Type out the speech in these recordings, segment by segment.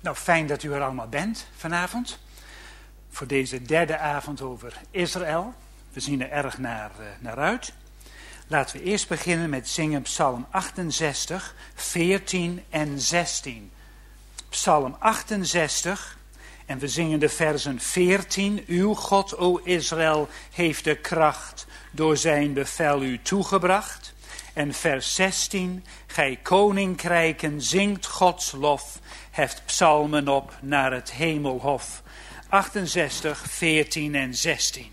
Nou, fijn dat u er allemaal bent vanavond. Voor deze derde avond over Israël. We zien er erg naar uit. Laten we eerst beginnen met zingen Psalm 68, 14 en 16. Psalm 68 en we zingen de versen 14. Uw God, o Israël, heeft de kracht door zijn bevel u toegebracht. En vers 16. Gij koninkrijken zingt Gods lof. Heft psalmen op naar het hemelhof. 68, 14 en 16.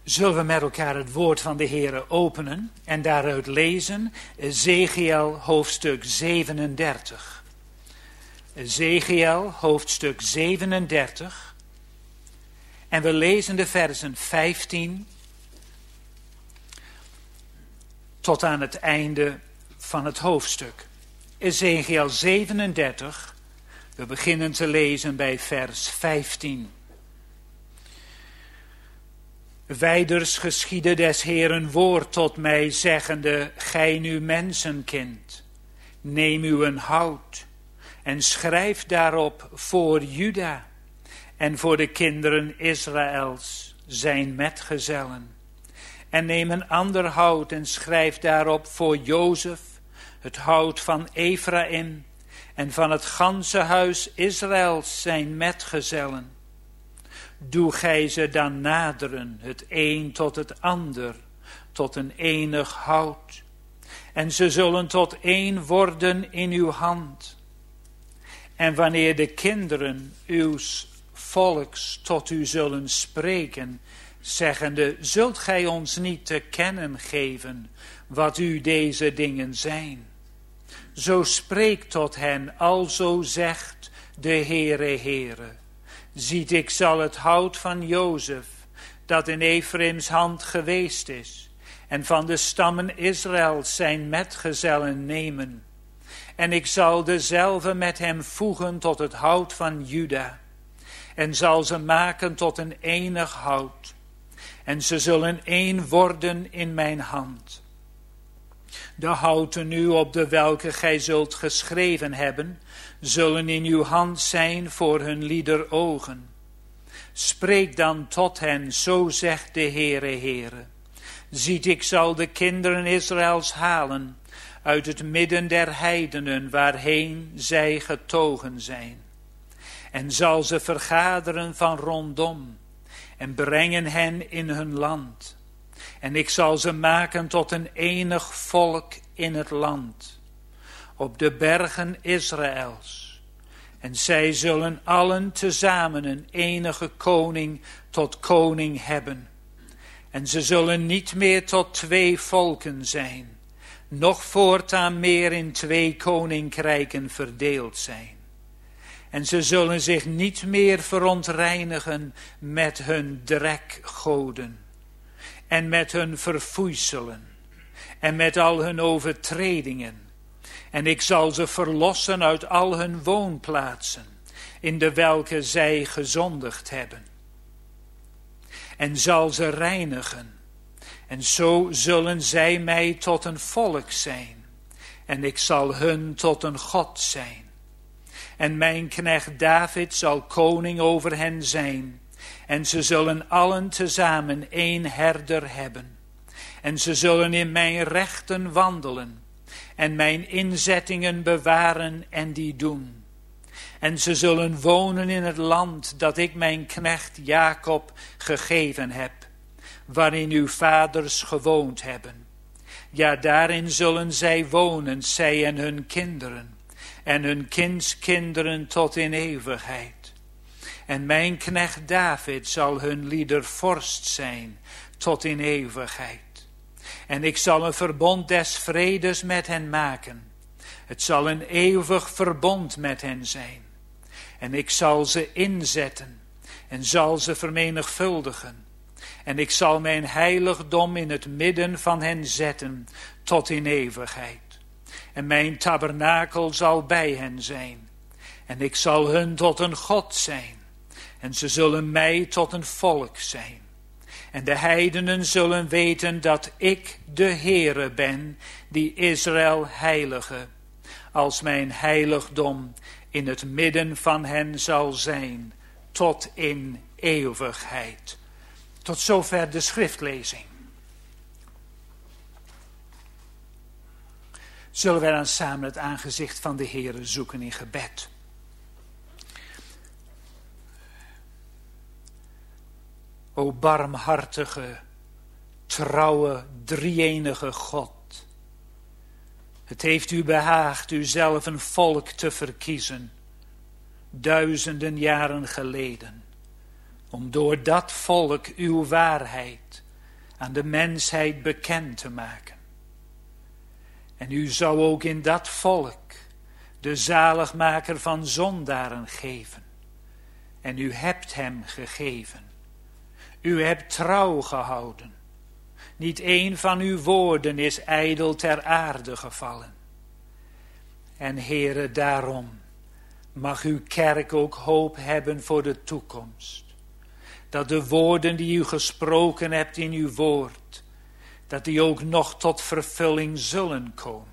Zullen we met elkaar het woord van de Heere openen en daaruit lezen Ezechiël hoofdstuk 37. Ezechiël hoofdstuk 37 en we lezen de versen 15 tot aan het einde van het hoofdstuk. Ezechiël 37, we beginnen te lezen bij vers 15. Wijders geschiedde des Heeren woord tot mij, zeggende, gij nu mensenkind, neem u een hout en schrijf daarop voor Juda en voor de kinderen Israëls, zijn metgezellen. En neem een ander hout en schrijf daarop voor Jozef, het hout van Ephraim en van het ganse huis Israëls, zijn metgezellen. Doe gij ze dan naderen, het een tot het ander, tot een enig hout. En ze zullen tot één worden in uw hand. En wanneer de kinderen uws volks tot u zullen spreken, zeggende, zult gij ons niet te kennen geven wat u deze dingen zijn? Zo spreek tot hen, alzo zegt de Heere. Ziet, ik zal het hout van Jozef, dat in Efraims hand geweest is, en van de stammen Israëls zijn metgezellen nemen. En ik zal dezelve met hem voegen tot het hout van Juda, en zal ze maken tot een enig hout. En ze zullen één worden in mijn hand. De houten nu op de welke gij zult geschreven hebben, zullen in uw hand zijn voor hun lieder ogen. Spreek dan tot hen, zo zegt de Heere. Ziet, ik zal de kinderen Israëls halen uit het midden der heidenen waarheen zij getogen zijn. En zal ze vergaderen van rondom en brengen hen in hun land. En ik zal ze maken tot een enig volk in het land, op de bergen Israëls. En zij zullen allen tezamen een enige koning tot koning hebben. En ze zullen niet meer tot twee volken zijn, noch voortaan meer in twee koninkrijken verdeeld zijn. En ze zullen zich niet meer verontreinigen met hun drekgoden en met hun verfoeiselen en met al hun overtredingen. En ik zal ze verlossen uit al hun woonplaatsen, in de welke zij gezondigd hebben. En zal ze reinigen, en zo zullen zij mij tot een volk zijn, en ik zal hun tot een God zijn. En mijn knecht David zal koning over hen zijn, en ze zullen allen tezamen één herder hebben. En ze zullen in mijn rechten wandelen, en mijn inzettingen bewaren en die doen. En ze zullen wonen in het land dat ik mijn knecht Jacob gegeven heb, waarin uw vaders gewoond hebben. Ja, daarin zullen zij wonen, zij en hun kinderen, en hun kindskinderen tot in eeuwigheid. En mijn knecht David zal hun liedervorst zijn tot in eeuwigheid. En ik zal een verbond des vredes met hen maken. Het zal een eeuwig verbond met hen zijn. En ik zal ze inzetten en zal ze vermenigvuldigen. En ik zal mijn heiligdom in het midden van hen zetten tot in eeuwigheid. En mijn tabernakel zal bij hen zijn. En ik zal hun tot een God zijn. En ze zullen mij tot een volk zijn. En de heidenen zullen weten dat ik de Heere ben, die Israël heilige, als mijn heiligdom in het midden van hen zal zijn, tot in eeuwigheid. Tot zover de schriftlezing. Zullen wij dan samen het aangezicht van de Heere zoeken in gebed. O barmhartige, trouwe, drie-enige God. Het heeft u behaagd uzelf een volk te verkiezen, duizenden jaren geleden, om door dat volk uw waarheid aan de mensheid bekend te maken. En u zou ook in dat volk de zaligmaker van zondaren geven. En u hebt hem gegeven. U hebt trouw gehouden. Niet één van uw woorden is ijdel ter aarde gevallen. En Heere, daarom mag uw kerk ook hoop hebben voor de toekomst. Dat de woorden die u gesproken hebt in uw woord, dat die ook nog tot vervulling zullen komen.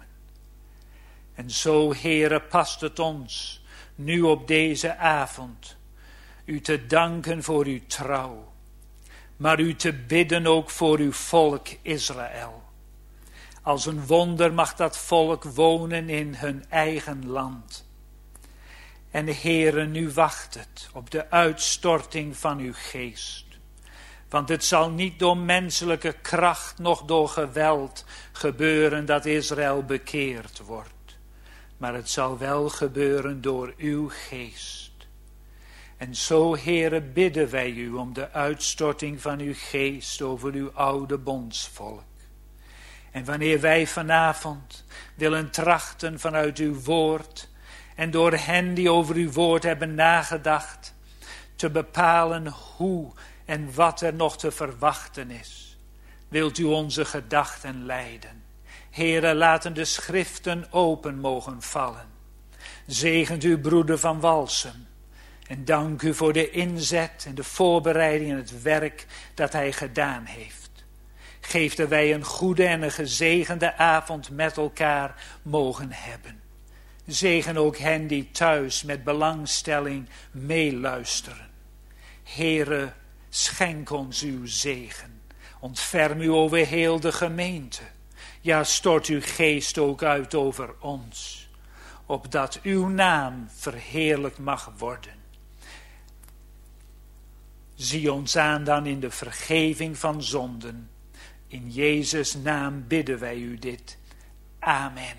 En zo, Heere, past het ons nu op deze avond u te danken voor uw trouw, maar u te bidden ook voor uw volk Israël. Als een wonder mag dat volk wonen in hun eigen land. En Heere, nu wacht het op de uitstorting van uw geest. Want het zal niet door menselijke kracht, noch door geweld gebeuren dat Israël bekeerd wordt. Maar het zal wel gebeuren door uw geest. En zo, Heere, bidden wij u om de uitstorting van uw geest over uw oude bondsvolk. En wanneer wij vanavond willen trachten vanuit uw woord en door hen die over uw woord hebben nagedacht, te bepalen hoe en wat er nog te verwachten is, wilt u onze gedachten leiden. Heere, laten de schriften open mogen vallen. Zegent uw broeder van Walsum. En dank u voor de inzet en de voorbereiding en het werk dat hij gedaan heeft. Geef dat wij een goede en een gezegende avond met elkaar mogen hebben. Zegen ook hen die thuis met belangstelling meeluisteren. Heere, schenk ons uw zegen. Ontferm u over heel de gemeente. Ja, stort uw geest ook uit over ons. Opdat uw naam verheerlijkt mag worden. Zie ons aan dan in de vergeving van zonden. In Jezus' naam bidden wij u dit. Amen.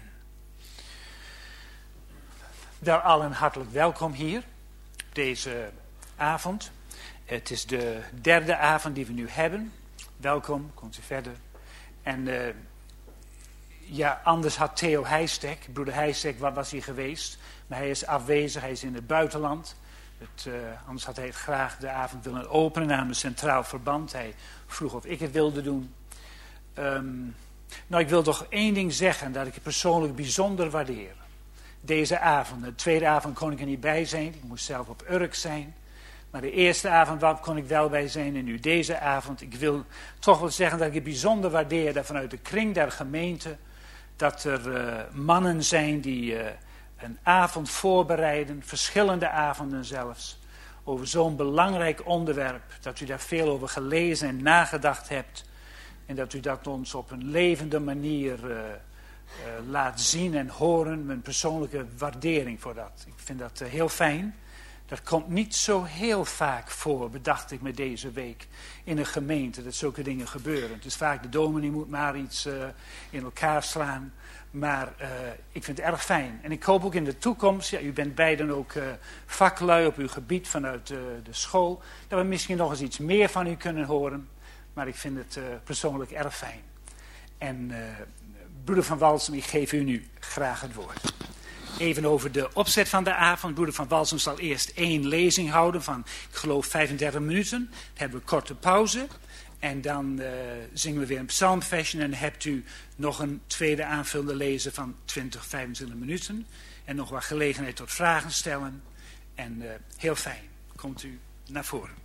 Wel allen hartelijk welkom hier. Deze avond. Het is de derde avond die we nu hebben. Welkom, komt u verder. En ja, anders had Theo Heijstek, broeder Heijstek, waar was hij geweest? Maar hij is afwezig, hij is in het buitenland. Anders had hij het graag de avond willen openen namens Centraal Verband. Hij vroeg of ik het wilde doen. Nou, ik wil toch één ding zeggen dat ik het persoonlijk bijzonder waardeer. Deze avond, de tweede avond kon ik er niet bij zijn. Ik moest zelf op Urk zijn. Maar de eerste avond kon ik wel bij zijn en nu deze avond. Ik wil toch wel zeggen dat ik het bijzonder waardeer dat vanuit de kring der gemeente dat er mannen zijn die een avond voorbereiden, verschillende avonden zelfs, over zo'n belangrijk onderwerp. Dat u daar veel over gelezen en nagedacht hebt en dat u dat ons op een levende manier laat zien en horen. Mijn persoonlijke waardering voor dat. Ik vind dat heel fijn. Dat komt niet zo heel vaak voor, bedacht ik me deze week, in een gemeente, dat zulke dingen gebeuren. Het is vaak de dominee moet maar iets in elkaar slaan. Maar ik vind het erg fijn. En ik hoop ook in de toekomst, ja, u bent beiden ook vaklui op uw gebied vanuit de school, dat we misschien nog eens iets meer van u kunnen horen. Maar ik vind het persoonlijk erg fijn. En broeder van Walsum, ik geef u nu graag het woord. Even over de opzet van de avond. Broeder van Walsum zal eerst 1 lezing houden van, ik geloof, 35 minuten. Dan hebben we een korte pauze. En dan zingen we weer een psalmversje. En dan hebt u nog een tweede aanvullende lezen van 20, 25 minuten. En nog wat gelegenheid tot vragen stellen. En heel fijn. Komt u naar voren.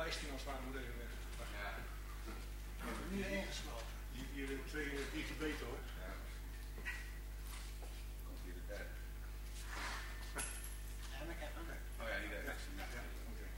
15 als zwaarmoeder in weg. Ja. Ik heb er nu ingesloten. Hier 2 beter hoor. Ja. Komt hier de derde. Ja, maar ik heb hem. Oh ja, die derde. Ja. Ja. Okay.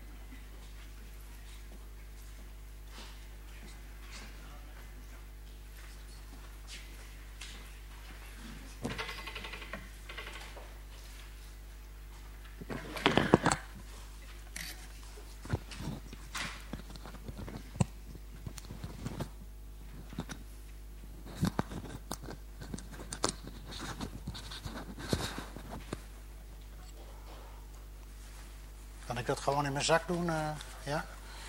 Kan ik dat gewoon in mijn zak doen? Ja?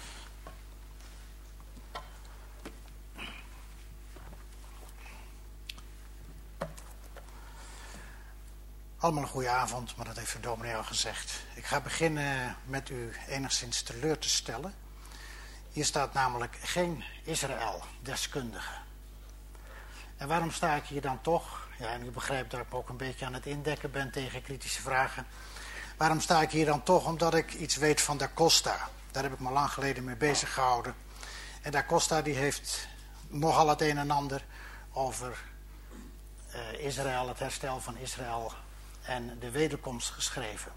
Allemaal een goede avond, maar dat heeft de dominee al gezegd. Ik ga beginnen met u enigszins teleur te stellen. Hier staat namelijk geen Israël-deskundige. En waarom sta ik hier dan toch? Ja, en u begrijpt dat ik me ook een beetje aan het indekken ben tegen kritische vragen. Waarom sta ik hier dan toch? Omdat ik iets weet van Da Costa. Daar heb ik me lang geleden mee bezig gehouden. En Da Costa die heeft nogal het een en ander over Israël, het herstel van Israël en de wederkomst geschreven.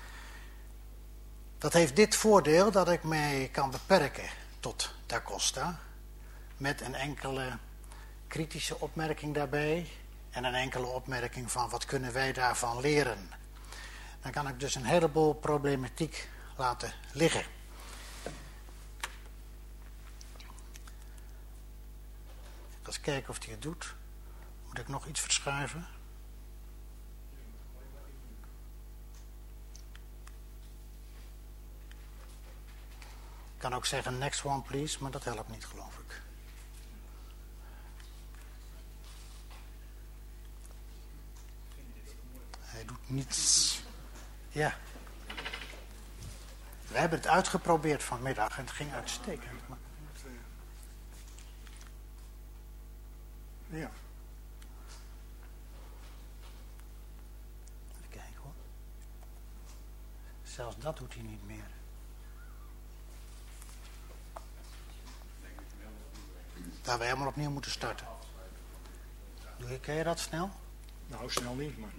Dat heeft dit voordeel dat ik mij kan beperken tot Da Costa. Met een enkele kritische opmerking daarbij. En een enkele opmerking van wat kunnen wij daarvan leren. Dan kan ik dus een heleboel problematiek laten liggen. Ik ga eens kijken of hij het doet. Moet ik nog iets verschuiven? Ik kan ook zeggen next one please, maar dat helpt niet geloof ik. Hij doet niets. Ja. We hebben het uitgeprobeerd vanmiddag en het ging uitstekend. Maar... Ja. Even kijken hoor. Zelfs dat doet hij niet meer. Dat we helemaal opnieuw moeten starten. Ken je dat snel? Nou, snel niet, maar...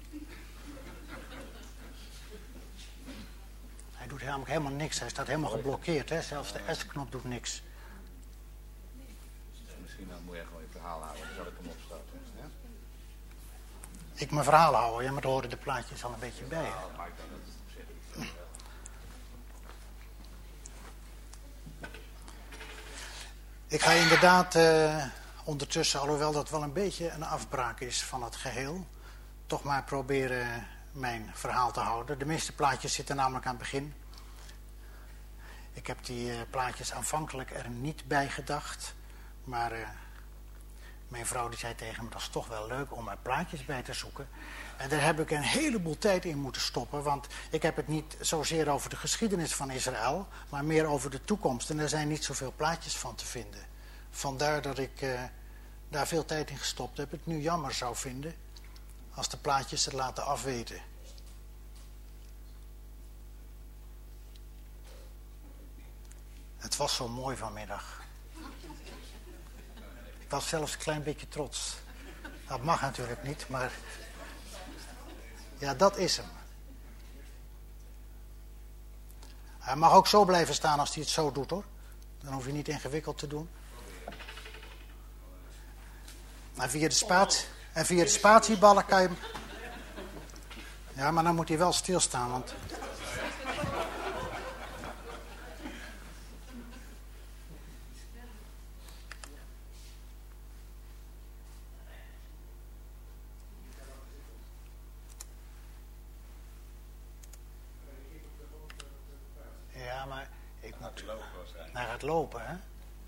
Hij doet helemaal niks. Hij staat helemaal geblokkeerd. Hè? Zelfs de S-knop doet niks. Misschien dan moet je gewoon je verhaal houden. Dan zal ik hem opstarten. Ja? Ik mijn verhaal houden. Ja, maar daar horen de plaatjes al een beetje bij. Hè? Nou, maakt dan het op zich niet. Ik ga inderdaad ondertussen, alhoewel dat wel een beetje een afbraak is van het geheel, toch maar proberen mijn verhaal te houden. De meeste plaatjes zitten namelijk aan het begin. Ik heb die plaatjes aanvankelijk er niet bij gedacht. Maar mijn vrouw die zei tegen me, dat is toch wel leuk om er plaatjes bij te zoeken. En daar heb ik een heleboel tijd in moeten stoppen. Want ik heb het niet zozeer over de geschiedenis van Israël, maar meer over de toekomst. En er zijn niet zoveel plaatjes van te vinden. Vandaar dat ik daar veel tijd in gestopt heb. Het nu jammer zou vinden als de plaatjes het laten afweten. Het was zo mooi vanmiddag. Ik was zelfs een klein beetje trots. Dat mag natuurlijk niet, maar... Ja, dat is hem. Hij mag ook zo blijven staan als hij het zo doet, hoor. Dan hoef je niet ingewikkeld te doen. En via de spatieballen kan je hem... Ja, maar dan moet hij wel stilstaan, want... Ja, maar ik moet... Hij gaat lopen, hè?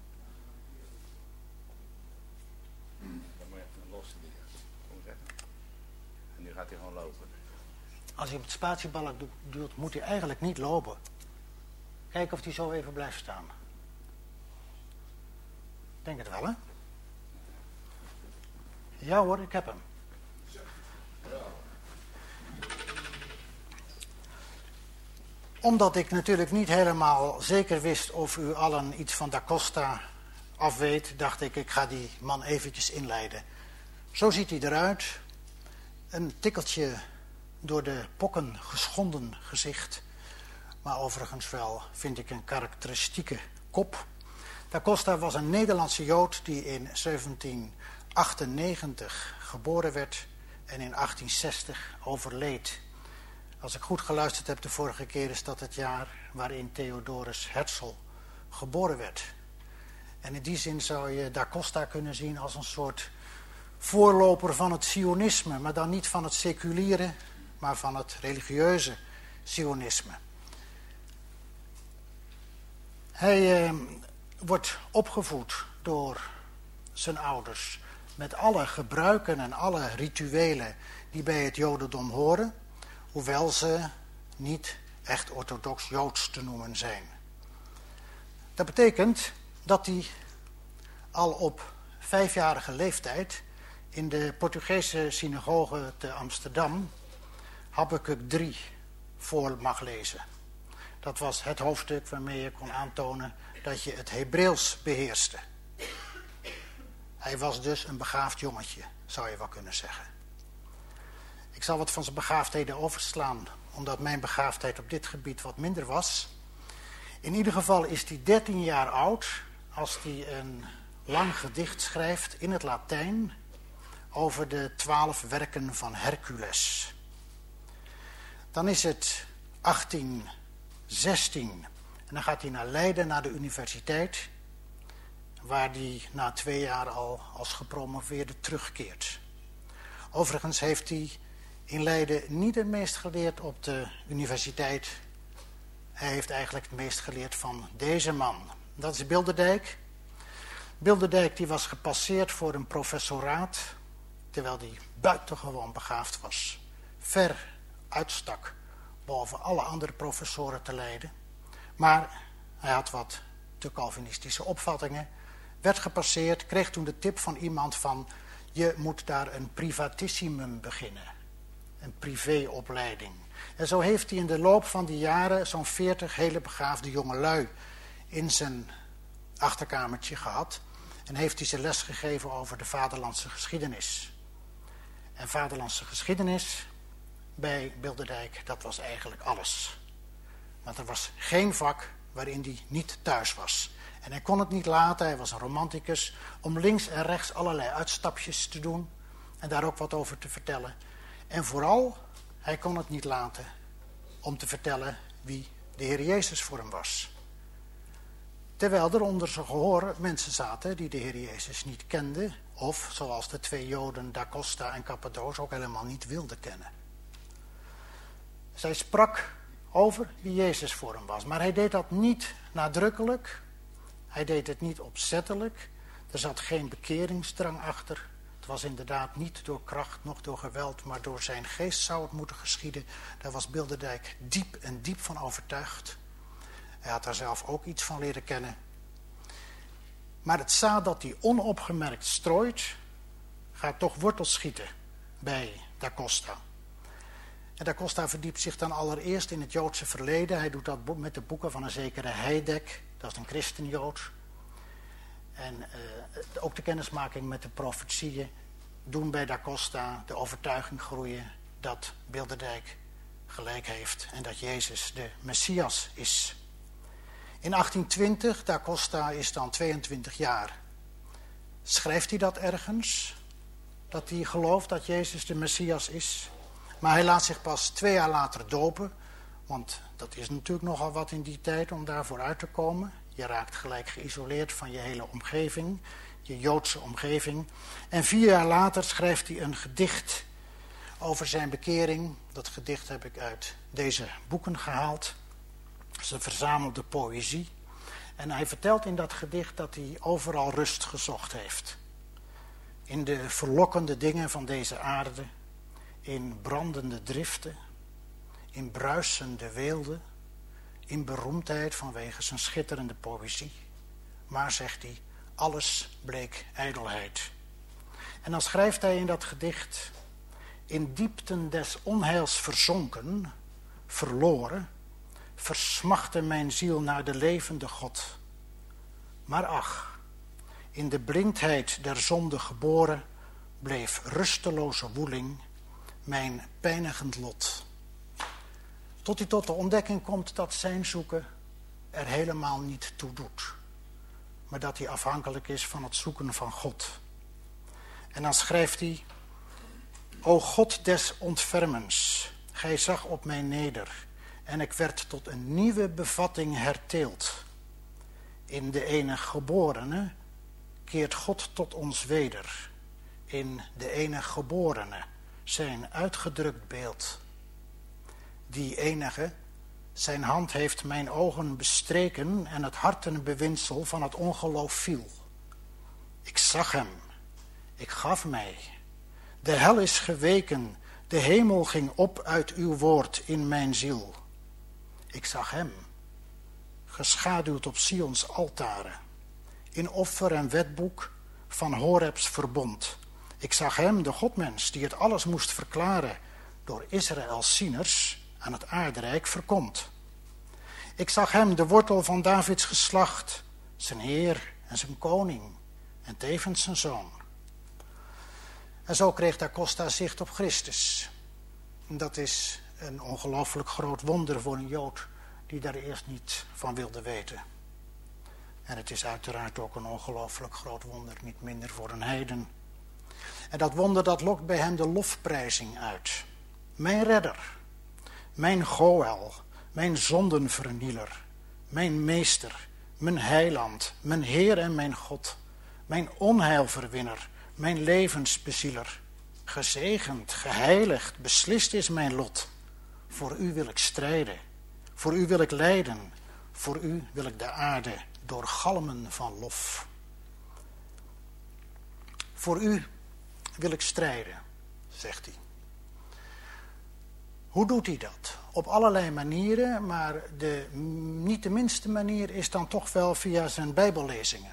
Dan moet je even los doen. En nu gaat hij gewoon lopen. Als hij op het spatiebalk duwt, moet hij eigenlijk niet lopen. Kijken of hij zo even blijft staan. Denk het wel, hè? Ja hoor, ik heb hem. Omdat ik natuurlijk niet helemaal zeker wist of u allen iets van Da Costa afweet, dacht ik ga die man eventjes inleiden. Zo ziet hij eruit. Een tikkeltje door de pokken geschonden gezicht. Maar overigens wel, vind ik, een karakteristieke kop. Da Costa was een Nederlandse Jood die in 1798 geboren werd en in 1860 overleed. Als ik goed geluisterd heb de vorige keer, is dat het jaar waarin Theodorus Herzl geboren werd. En in die zin zou je Da Costa kunnen zien als een soort voorloper van het Zionisme, maar dan niet van het seculiere, maar van het religieuze Zionisme. Hij wordt opgevoed door zijn ouders met alle gebruiken en alle rituelen die bij het Jodendom horen, hoewel ze niet echt orthodox Joods te noemen zijn. Dat betekent dat hij al op 5-jarige leeftijd in de Portugese synagoge te Amsterdam Habakuk 3 voor mag lezen. Dat was het hoofdstuk waarmee je kon aantonen dat je het Hebreeuws beheerste. Hij was dus een begaafd jongetje, zou je wel kunnen zeggen. Ik zal wat van zijn begaafdheden overslaan, omdat mijn begaafdheid op dit gebied wat minder was. In ieder geval is hij 13 jaar oud als hij een lang gedicht schrijft in het Latijn over de 12 werken van Hercules. Dan is het 1816 en dan gaat hij naar Leiden, naar de universiteit, waar hij na 2 jaar al als gepromoveerde terugkeert. Overigens heeft hij in Leiden niet het meest geleerd op de universiteit. Hij heeft eigenlijk het meest geleerd van deze man. Dat is Bilderdijk. Bilderdijk die was gepasseerd voor een professoraat, terwijl hij buitengewoon begaafd was. Ver uitstak boven alle andere professoren te Leiden. Maar hij had wat te Calvinistische opvattingen. Werd gepasseerd, kreeg toen de tip van iemand van: je moet daar een privatissimum beginnen. Een privéopleiding. En zo heeft hij in de loop van die jaren zo'n 40 hele begaafde jongelui in zijn achterkamertje gehad. En heeft hij ze les gegeven over de vaderlandse geschiedenis. En vaderlandse geschiedenis bij Bilderdijk, dat was eigenlijk alles. Want er was geen vak waarin hij niet thuis was. En hij kon het niet laten, hij was een romanticus, om links en rechts allerlei uitstapjes te doen en daar ook wat over te vertellen. En vooral, hij kon het niet laten om te vertellen wie de Heer Jezus voor hem was. Terwijl er onder zijn gehoor mensen zaten die de Heer Jezus niet kenden, of zoals de 2 Joden Da Costa en Cappadoce ook helemaal niet wilden kennen. Zij sprak over wie Jezus voor hem was, maar hij deed dat niet nadrukkelijk, hij deed het niet opzettelijk, er zat geen bekeringsdrang achter. Het was inderdaad niet door kracht, noch door geweld, maar door zijn geest zou het moeten geschieden. Daar was Bilderdijk diep en diep van overtuigd. Hij had daar zelf ook iets van leren kennen. Maar het zaad dat hij onopgemerkt strooit, gaat toch wortels schieten bij Da Costa. En Da Costa verdiept zich dan allereerst in het Joodse verleden. Hij doet dat met de boeken van een zekere Heidek, dat is een christenjood. En ook de kennismaking met de profetieën doen bij Da Costa de overtuiging groeien dat Bilderdijk gelijk heeft en dat Jezus de Messias is. In 1820, Da Costa is dan 22 jaar, schrijft hij dat ergens, dat hij gelooft dat Jezus de Messias is. Maar hij laat zich pas 2 jaar later dopen, want dat is natuurlijk nogal wat in die tijd om daarvoor uit te komen. Je raakt gelijk geïsoleerd van je hele omgeving, je Joodse omgeving. En 4 jaar later schrijft hij een gedicht over zijn bekering. Dat gedicht heb ik uit deze boeken gehaald. Het is een verzamelde poëzie. En hij vertelt in dat gedicht dat hij overal rust gezocht heeft. In de verlokkende dingen van deze aarde, in brandende driften, in bruisende weelde, in beroemdheid vanwege zijn schitterende poëzie. Maar, zegt hij, alles bleek ijdelheid. En dan schrijft hij in dat gedicht: in diepten des onheils verzonken, verloren, versmachtte mijn ziel naar de levende God. Maar ach, in de blindheid der zonde geboren bleef rusteloze woeling mijn pijnigend lot. Tot hij tot de ontdekking komt dat zijn zoeken er helemaal niet toe doet. Maar dat hij afhankelijk is van het zoeken van God. En dan schrijft hij: O God des ontfermens, gij zag op mij neder, en ik werd tot een nieuwe bevatting herteeld. In de enige geborene keert God tot ons weder. In de enige geborene zijn uitgedrukt beeld. Die enige, zijn hand heeft mijn ogen bestreken en het hartenbewinsel van het ongeloof viel. Ik zag hem, ik gaf mij. De hel is geweken, de hemel ging op uit uw woord in mijn ziel. Ik zag hem, geschaduwd op Sions altaren, in offer en wetboek van Horebs verbond. Ik zag hem, de Godmens, die het alles moest verklaren, door Israëls zieners aan het aarderijk verkomt. Ik zag hem, de wortel van Davids geslacht, zijn heer en zijn koning, en tevens zijn zoon. En zo kreeg Da Costa zicht op Christus. Dat is een ongelooflijk groot wonder voor een Jood die daar eerst niet van wilde weten. En het is uiteraard ook een ongelooflijk groot wonder, niet minder voor een heiden. En dat wonder, dat lokt bij hem de lofprijzing uit. Mijn redder, mijn Goël, mijn zondenvernieler, mijn meester, mijn heiland, mijn Heer en mijn God, mijn onheilverwinner, mijn levensbezieler. Gezegend, geheiligd, beslist is mijn lot. Voor u wil ik strijden, voor u wil ik lijden, voor u wil ik de aarde doorgalmen van lof. Voor u wil ik strijden, zegt hij. Hoe doet hij dat? Op allerlei manieren, maar de niet de minste manier is dan toch wel via zijn bijbellezingen.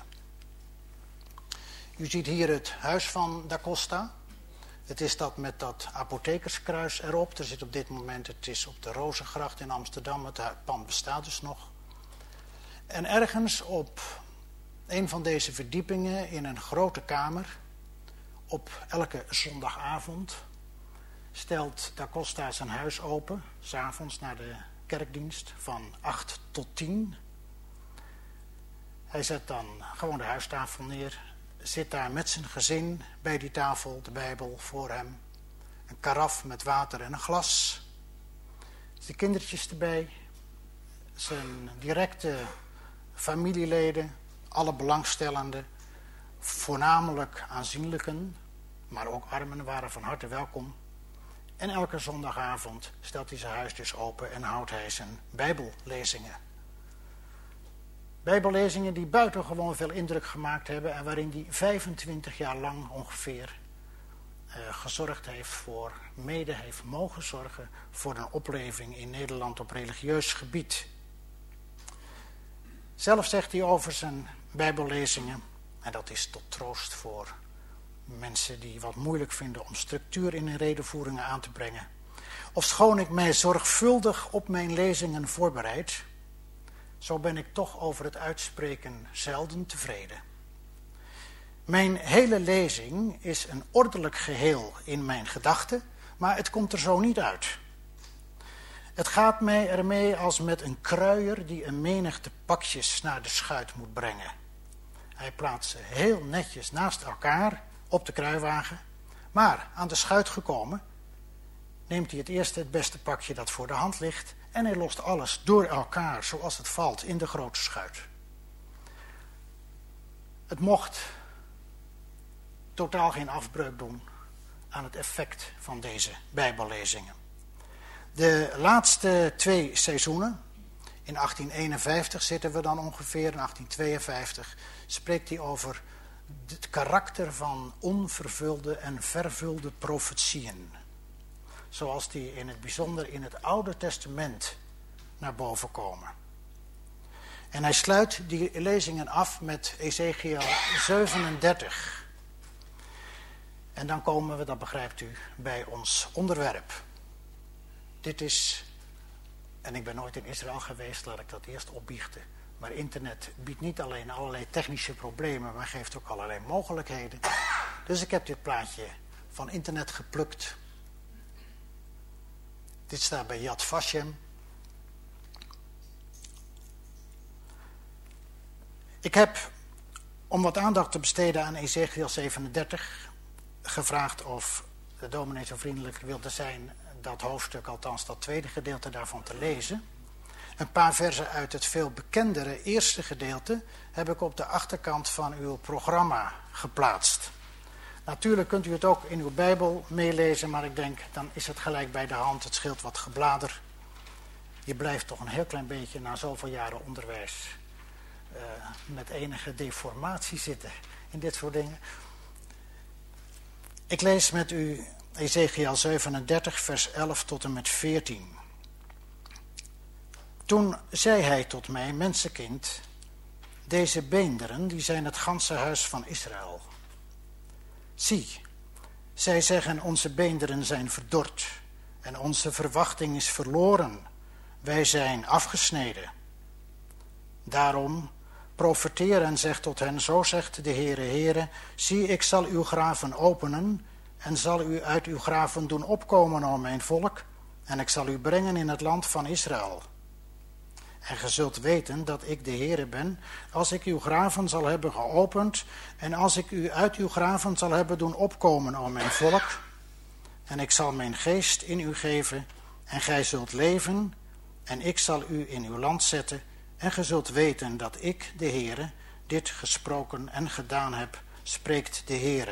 U ziet hier het huis van Da Costa. Het is dat met dat apothekerskruis erop. Er zit op dit moment, het is op de Rozengracht in Amsterdam. Het pand bestaat dus nog. En ergens op een van deze verdiepingen in een grote kamer, op elke zondagavond, stelt Da Costa zijn huis open, 's avonds na de kerkdienst van 8 tot 10. Hij zet dan gewoon de huistafel neer, zit daar met zijn gezin bij die tafel, de Bijbel voor hem, een karaf met water en een glas, de kindertjes erbij, zijn directe familieleden, alle belangstellenden, voornamelijk aanzienlijken, maar ook armen waren van harte welkom. En elke zondagavond stelt hij zijn huis dus open en houdt hij zijn bijbellezingen. Bijbellezingen die buitengewoon veel indruk gemaakt hebben en waarin hij 25 jaar lang ongeveer gezorgd heeft voor, mede heeft mogen zorgen voor een opleving in Nederland op religieus gebied. Zelf zegt hij over zijn bijbellezingen, en dat is tot troost voor mensen die wat moeilijk vinden om structuur in hun redenvoeringen aan te brengen. Ofschoon ik mij zorgvuldig op mijn lezingen voorbereid, zo ben ik toch over het uitspreken zelden tevreden. Mijn hele lezing is een ordelijk geheel in mijn gedachten, maar het komt er zo niet uit. Het gaat mij ermee als met een kruier die een menigte pakjes naar de schuit moet brengen. Hij plaatst ze heel netjes naast elkaar op de kruiwagen, maar aan de schuit gekomen neemt hij het eerste het beste pakje dat voor de hand ligt en hij lost alles door elkaar zoals het valt in de grote schuit. Het mocht totaal geen afbreuk doen aan het effect van deze bijbellezingen. De laatste 2 seizoenen, in 1851 zitten we dan ongeveer, in 1852, spreekt hij over het karakter van onvervulde en vervulde profetieën. Zoals die in het bijzonder in het Oude Testament naar boven komen. En hij sluit die lezingen af met Ezekiel 37. En dan komen we, dat begrijpt u, bij ons onderwerp. Dit is En ik ben nooit in Israël geweest, laat ik dat eerst opbiechten. Maar internet biedt niet alleen allerlei technische problemen, maar geeft ook allerlei mogelijkheden. Dus ik heb dit plaatje van internet geplukt. Dit staat bij Yad Vashem. Ik heb, om wat aandacht te besteden aan Ezekiel 37, gevraagd of de dominee zo vriendelijk wilde zijn dat hoofdstuk, althans dat tweede gedeelte daarvan te lezen. Een paar versen uit het veel bekendere eerste gedeelte heb ik op de achterkant van uw programma geplaatst. Natuurlijk kunt u het ook in uw Bijbel meelezen, maar ik denk, dan is het gelijk bij de hand. Het scheelt wat geblader. Je blijft toch een heel klein beetje na zoveel jaren onderwijs met enige deformatie zitten in dit soort dingen. Ik lees met u Ezekiel 37, vers 11 tot en met 14. Toen zei hij tot mij, mensenkind, deze beenderen, die zijn het ganse huis van Israël. Zie, zij zeggen, onze beenderen zijn verdord en onze verwachting is verloren. Wij zijn afgesneden. Daarom profeteer en zeg tot hen, zo zegt de Heere, zie, ik zal uw graven openen en zal u uit uw graven doen opkomen, o mijn volk, en ik zal u brengen in het land van Israël. En ge zult weten dat ik de Heere ben, als ik uw graven zal hebben geopend en als ik u uit uw graven zal hebben doen opkomen, o mijn volk. En ik zal mijn geest in u geven en gij zult leven en ik zal u in uw land zetten en ge zult weten dat ik, de Heere, dit gesproken en gedaan heb, spreekt de Heere.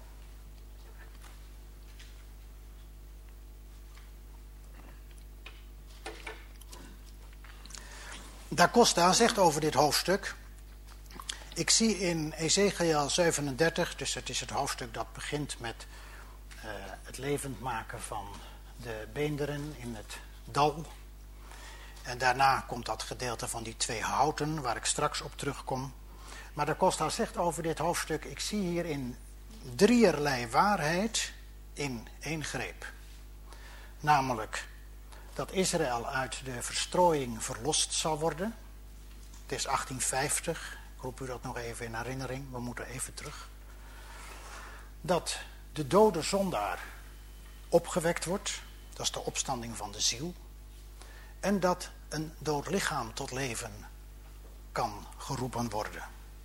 Da Costa zegt over dit hoofdstuk, ik zie in Ezekiel 37, dus het is het hoofdstuk dat begint met het levend maken van de beenderen in het dal. En daarna komt dat gedeelte van die twee houten, waar ik straks op terugkom. Maar Da Costa zegt over dit hoofdstuk, ik zie hierin drieërlei waarheid in één greep. Namelijk dat Israël uit de verstrooiing verlost zal worden. Het is 1850, ik roep u dat nog even in herinnering, we moeten even terug. Dat de dode zondaar opgewekt wordt, dat is de opstanding van de ziel. En dat een dood lichaam tot leven kan geroepen worden.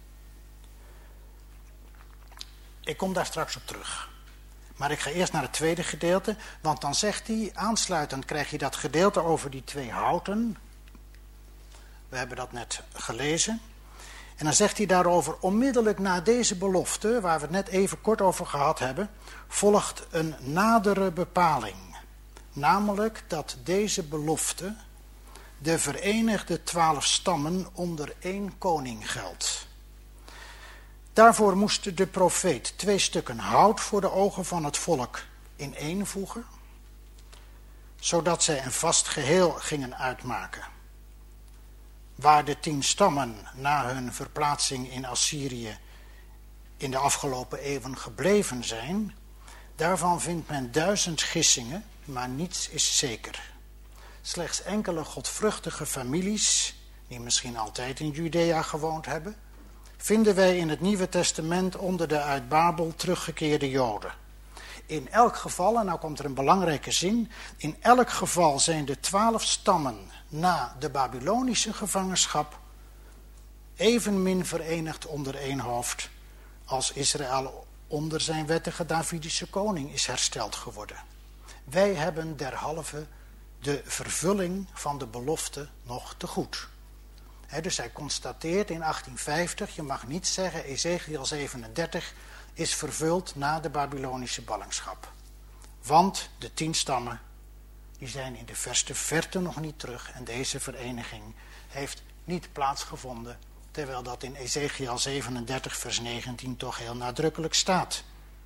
Ik kom daar straks op terug. Maar ik ga eerst naar het tweede gedeelte, want dan zegt hij, aansluitend krijg je dat gedeelte over die twee houten. We hebben dat net gelezen. En dan zegt hij daarover, onmiddellijk na deze belofte, waar we het net even kort over gehad hebben, volgt een nadere bepaling. Namelijk dat deze belofte de verenigde 12 stammen onder één koning geldt. Daarvoor moest de profeet 2 stukken hout voor de ogen van het volk ineenvoegen, zodat zij een vast geheel gingen uitmaken. Waar de 10 stammen na hun verplaatsing in Assyrië in de afgelopen eeuwen gebleven zijn, daarvan vindt men 1000 gissingen, maar niets is zeker. Slechts enkele godvruchtige families, die misschien altijd in Judea gewoond hebben, vinden wij in het Nieuwe Testament onder de uit Babel teruggekeerde Joden. In elk geval, en nou komt er een belangrijke zin, in elk geval zijn de 12 stammen na de Babylonische gevangenschap evenmin verenigd onder één hoofd als Israël onder zijn wettige Davidische koning is hersteld geworden. Wij hebben derhalve de vervulling van de belofte nog te goed. Dus hij constateert in 1850, je mag niet zeggen, Ezekiel 37 is vervuld na de Babylonische ballingschap. Want de 10 stammen, die zijn in de verste verte nog niet terug en deze vereniging heeft niet plaatsgevonden, terwijl dat in Ezekiel 37 vers 19 toch heel nadrukkelijk staat.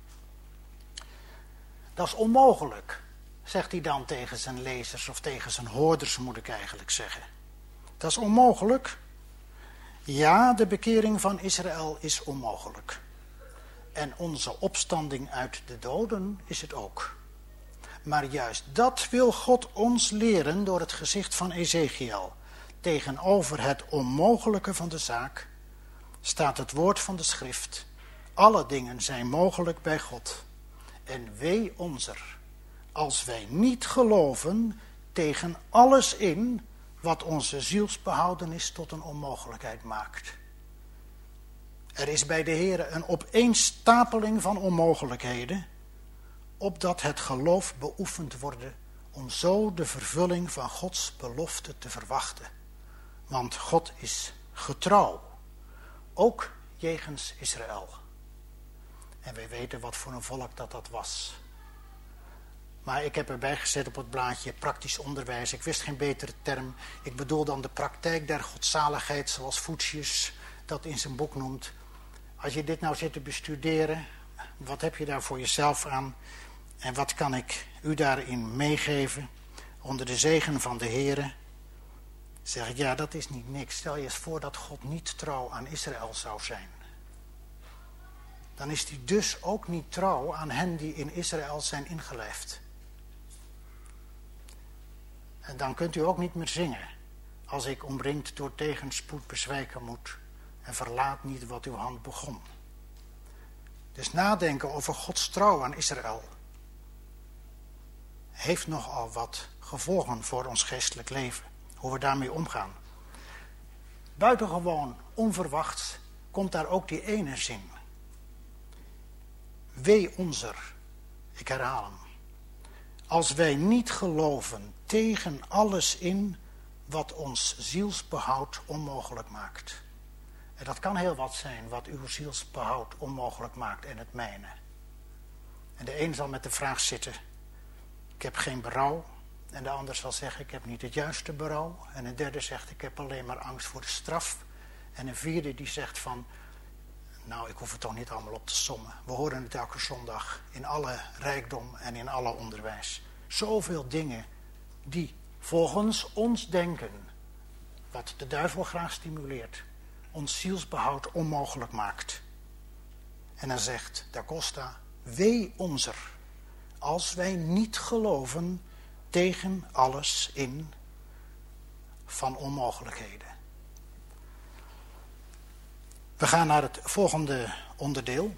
Dat is onmogelijk, zegt hij dan tegen zijn lezers of tegen zijn hoorders, moet ik eigenlijk zeggen. Dat is onmogelijk. Ja, de bekering van Israël is onmogelijk. En onze opstanding uit de doden is het ook. Maar juist dat wil God ons leren door het gezicht van Ezechiël. Tegenover het onmogelijke van de zaak staat het woord van de schrift. Alle dingen zijn mogelijk bij God. En wee onzer, als wij niet geloven tegen alles in wat onze zielsbehoudenis tot een onmogelijkheid maakt. Er is bij de Heere een opeenstapeling van onmogelijkheden, opdat het geloof beoefend worden om zo de vervulling van Gods belofte te verwachten. Want God is getrouw, ook jegens Israël. En wij weten wat voor een volk dat was. Maar ik heb erbij gezet op het blaadje praktisch onderwijs. Ik wist geen betere term. Ik bedoel dan de praktijk der godzaligheid, zoals Voetius dat in zijn boek noemt. Als je dit nou zit te bestuderen, wat heb je daar voor jezelf aan? En wat kan ik u daarin meegeven? Onder de zegen van de Heere zeg ik, ja, dat is niet niks. Stel je eens voor dat God niet trouw aan Israël zou zijn. Dan is hij dus ook niet trouw aan hen die in Israël zijn ingelijfd. En dan kunt u ook niet meer zingen. Als ik omringd door tegenspoed bezwijken moet. En verlaat niet wat uw hand begon. Dus nadenken over Gods trouw aan Israël heeft nogal wat gevolgen voor ons geestelijk leven. Hoe we daarmee omgaan. Buitengewoon onverwachts komt daar ook die ene zin. Wee onzer, ik herhaal hem. Als wij niet geloven tegen alles in wat ons zielsbehoud onmogelijk maakt. En dat kan heel wat zijn wat uw zielsbehoud onmogelijk maakt en het mijne. En de een zal met de vraag zitten, ik heb geen berouw. En de ander zal zeggen, ik heb niet het juiste berouw. En een derde zegt, ik heb alleen maar angst voor de straf. En een vierde die zegt van, nou, ik hoef het toch niet allemaal op te sommen. We horen het elke zondag in alle rijkdom en in alle onderwijs. Zoveel dingen die volgens ons denken, wat de duivel graag stimuleert, ons zielsbehoud onmogelijk maakt. En dan zegt Da Costa, wee onzer, als wij niet geloven tegen alles in van onmogelijkheden. We gaan naar het volgende onderdeel.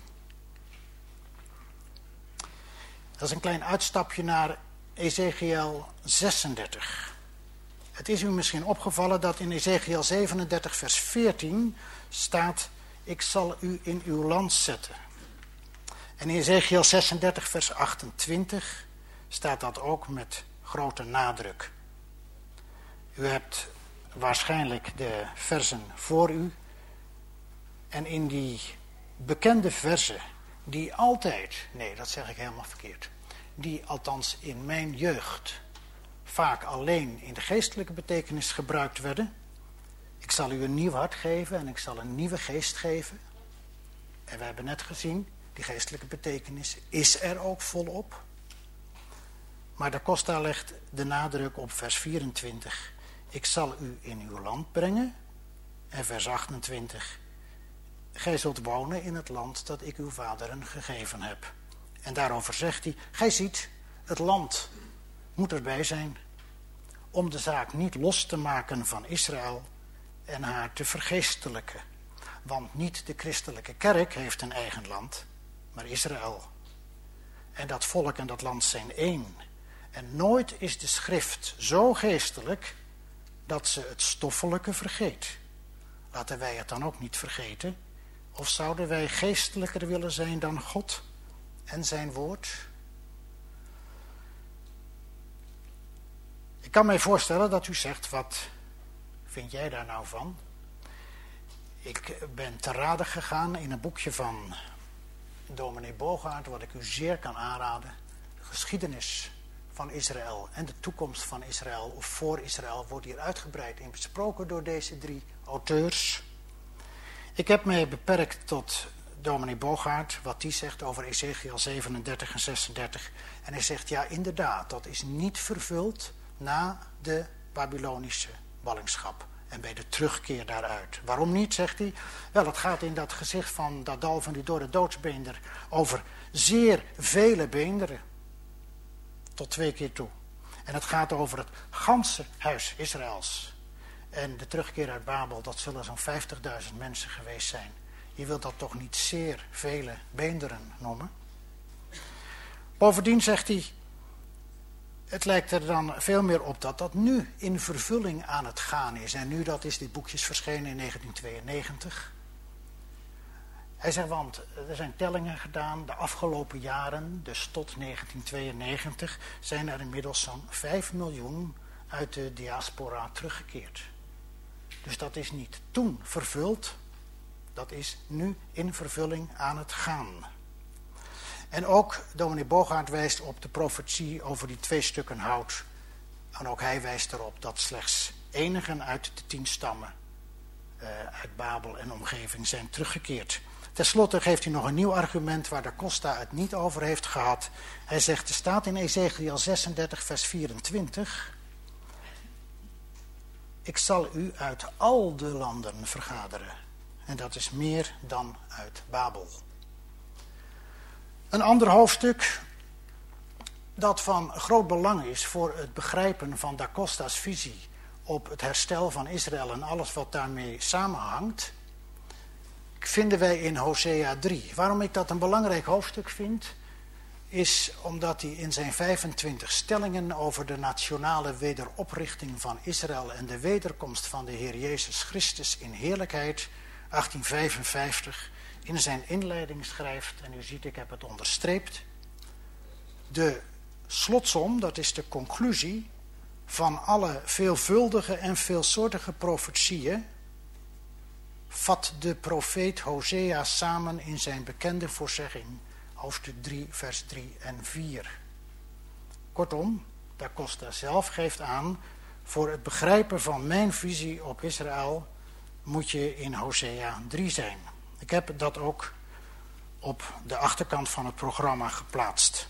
Dat is een klein uitstapje naar Ezechiël 36. Het is u misschien opgevallen dat in Ezechiël 37 vers 14 staat, ik zal u in uw land zetten. En in Ezechiël 36 vers 28 staat dat ook met grote nadruk. U hebt waarschijnlijk de versen voor u. En in die bekende verzen, die altijd, nee, dat zeg ik helemaal verkeerd, die althans in mijn jeugd vaak alleen in de geestelijke betekenis gebruikt werden. Ik zal u een nieuw hart geven en ik zal een nieuwe geest geven. En we hebben net gezien, die geestelijke betekenis is er ook volop. Maar Da Costa legt de nadruk op vers 24. Ik zal u in uw land brengen. En vers 28. Gij zult wonen in het land dat ik uw vaderen gegeven heb. En daarover zegt hij, gij ziet, het land moet erbij zijn. Om de zaak niet los te maken van Israël en haar te vergeestelijken. Want niet de christelijke kerk heeft een eigen land, maar Israël. En dat volk en dat land zijn één. En nooit is de schrift zo geestelijk dat ze het stoffelijke vergeet. Laten wij het dan ook niet vergeten. Of zouden wij geestelijker willen zijn dan God en zijn woord? Ik kan mij voorstellen dat u zegt, wat vind jij daar nou van? Ik ben te rade gegaan in een boekje van dominee Bogaert, wat ik u zeer kan aanraden. De geschiedenis van Israël en de toekomst van Israël, of voor Israël, wordt hier uitgebreid in besproken door deze 3 auteurs. Ik heb mij beperkt tot dominee Bogaert, wat die zegt over Ezechiël 37 en 36. En hij zegt, ja inderdaad, dat is niet vervuld na de Babylonische ballingschap. En bij de terugkeer daaruit. Waarom niet, zegt hij? Wel, het gaat in dat gezicht van dat dal van die dorre doodsbeender over zeer vele beenderen. tot 2 keer toe. En het gaat over het ganse huis Israëls. En de terugkeer uit Babel, dat zullen zo'n 50.000 mensen geweest zijn. Je wilt dat toch niet zeer vele beenderen noemen? Bovendien zegt hij, het lijkt er dan veel meer op dat dat nu in vervulling aan het gaan is. En nu, dat is, dit boekje is verschenen in 1992. Hij zegt, want er zijn tellingen gedaan de afgelopen jaren, dus tot 1992, zijn er inmiddels zo'n 5 miljoen uit de diaspora teruggekeerd. Dus dat is niet toen vervuld, dat is nu in vervulling aan het gaan. En ook dominee Bogaert wijst op de profetie over die 2 stukken hout. En ook hij wijst erop dat slechts enigen uit de 10 stammen uit Babel en omgeving zijn teruggekeerd. Ten slotte geeft hij nog een nieuw argument waar da Costa het niet over heeft gehad. Hij zegt, er staat in Ezekiel 36 vers 24... Ik zal u uit al de landen vergaderen. En dat is meer dan uit Babel. Een ander hoofdstuk dat van groot belang is voor het begrijpen van da Costa's visie op het herstel van Israël en alles wat daarmee samenhangt, vinden wij in Hosea 3. Waarom ik dat een belangrijk hoofdstuk vind, is omdat hij in zijn 25 stellingen over de nationale wederoprichting van Israël en de wederkomst van de Heer Jezus Christus in heerlijkheid, 1855, in zijn inleiding schrijft, en u ziet, ik heb het onderstreept, de slotsom, dat is de conclusie van alle veelvuldige en veelsoortige profetieën, vat de profeet Hosea samen in zijn bekende voorzegging, hoofdstuk 3, vers 3 en 4. Kortom, da Costa zelf geeft aan, voor het begrijpen van mijn visie op Israël moet je in Hosea 3 zijn. Ik heb dat ook op de achterkant van het programma geplaatst.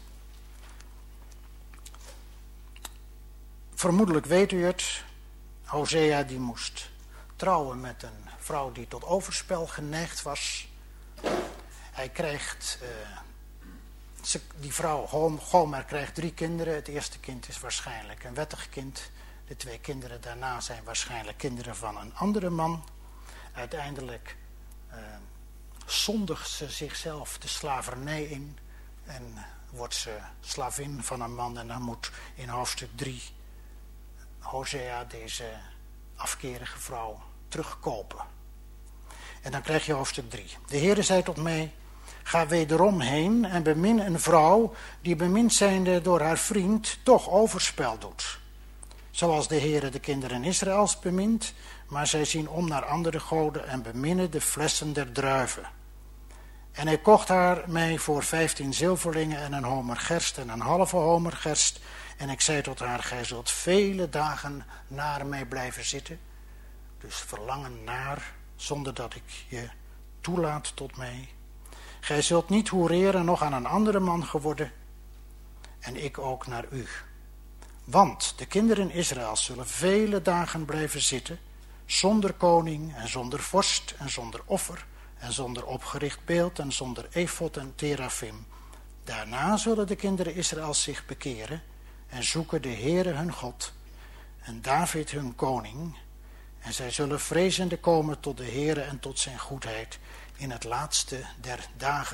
Vermoedelijk weet u het, Hosea die moest trouwen met een vrouw die tot overspel geneigd was. Hij krijgt, die vrouw, Gomer, krijgt 3 kinderen. Het eerste kind is waarschijnlijk een wettig kind. De 2 kinderen daarna zijn waarschijnlijk kinderen van een andere man. Uiteindelijk zondigt ze zichzelf de slavernij in en wordt ze slavin van een man. En dan moet in hoofdstuk 3 Hosea deze afkerige vrouw terugkopen. En dan krijg je hoofdstuk 3. De Heere zei tot mij, ga wederom heen en bemin een vrouw die bemind zijnde door haar vriend toch overspel doet. Zoals de Heere de kinderen Israëls bemint, maar zij zien om naar andere goden en beminnen de flessen der druiven. En hij kocht haar mij voor 15 zilverlingen en een homer gerst en een halve homer gerst. En ik zei tot haar, gij zult vele dagen naar mij blijven zitten. Dus verlangen naar, zonder dat ik je toelaat tot mij. Gij zult niet hoereren, nog aan een andere man geworden. En ik ook naar u. Want de kinderen Israëls zullen vele dagen blijven zitten, zonder koning en zonder vorst en zonder offer en zonder opgericht beeld en zonder efod en terafim. Daarna zullen de kinderen Israëls zich bekeren en zoeken de Heere hun God en David hun koning. En zij zullen vrezende komen tot de Heere en tot zijn goedheid in het laatste der dagen.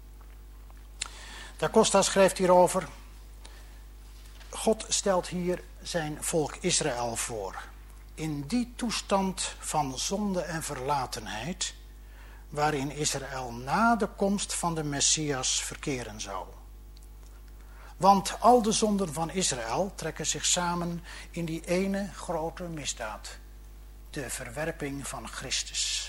Da Costa schrijft hierover, God stelt hier zijn volk Israël voor. In die toestand van zonde en verlatenheid, waarin Israël na de komst van de Messias verkeren zou. Want al de zonden van Israël trekken zich samen in die ene grote misdaad, de verwerping van Christus.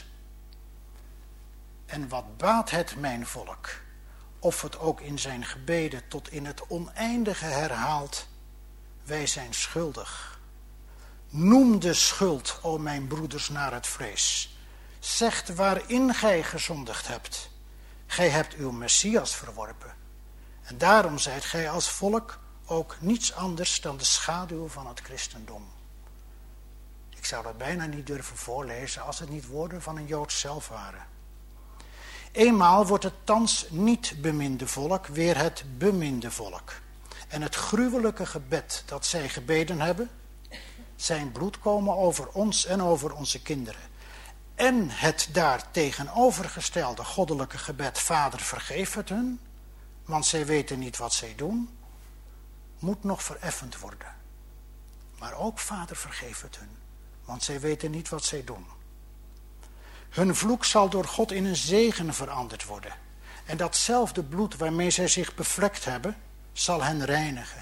En wat baat het mijn volk, of het ook in zijn gebeden tot in het oneindige herhaalt, wij zijn schuldig. Noem de schuld, o mijn broeders, naar het vlees. Zegt waarin gij gezondigd hebt. Gij hebt uw Messias verworpen. En daarom zijt gij als volk ook niets anders dan de schaduw van het christendom. Ik zou dat bijna niet durven voorlezen als het niet woorden van een Jood zelf waren. Eenmaal wordt het thans niet beminde volk weer het beminde volk. en het gruwelijke gebed dat zij gebeden hebben, zijn bloed komen over ons en over onze kinderen. En het daar tegenovergestelde goddelijke gebed, Vader vergeef het hun, want zij weten niet wat zij doen, moet nog vereffend worden. Maar ook Vader vergeef het hun, want zij weten niet wat zij doen. Hun vloek zal door God in een zegen veranderd worden. En datzelfde bloed waarmee zij zich bevlekt hebben, zal hen reinigen.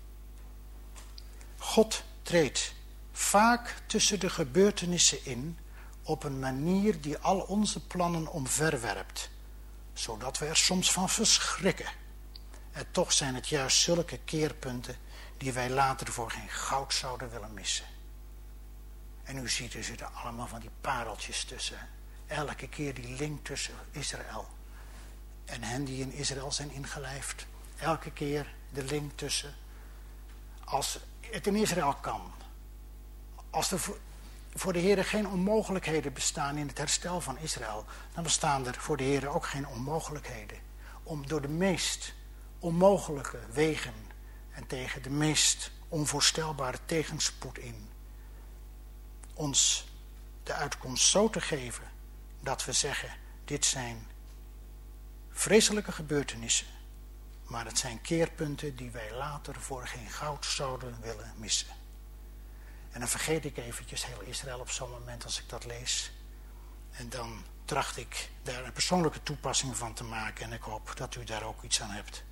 God treedt vaak tussen de gebeurtenissen in op een manier die al onze plannen omverwerpt, zodat we er soms van verschrikken. En toch zijn het juist zulke keerpunten die wij later voor geen goud zouden willen missen. En u ziet, er zitten allemaal van die pareltjes tussen. Elke keer die link tussen Israël en hen die in Israël zijn ingelijfd. Elke keer de link tussen. Als het in Israël kan. Als er voor de Heer geen onmogelijkheden bestaan in het herstel van Israël, dan bestaan er voor de Heer ook geen onmogelijkheden. Om door de meest onmogelijke wegen en tegen de meest onvoorstelbare tegenspoed in ons de uitkomst zo te geven dat we zeggen, dit zijn vreselijke gebeurtenissen, maar het zijn keerpunten die wij later voor geen goud zouden willen missen. En dan vergeet ik eventjes heel Israël op zo'n moment als ik dat lees. En dan tracht ik daar een persoonlijke toepassing van te maken en ik hoop dat u daar ook iets aan hebt.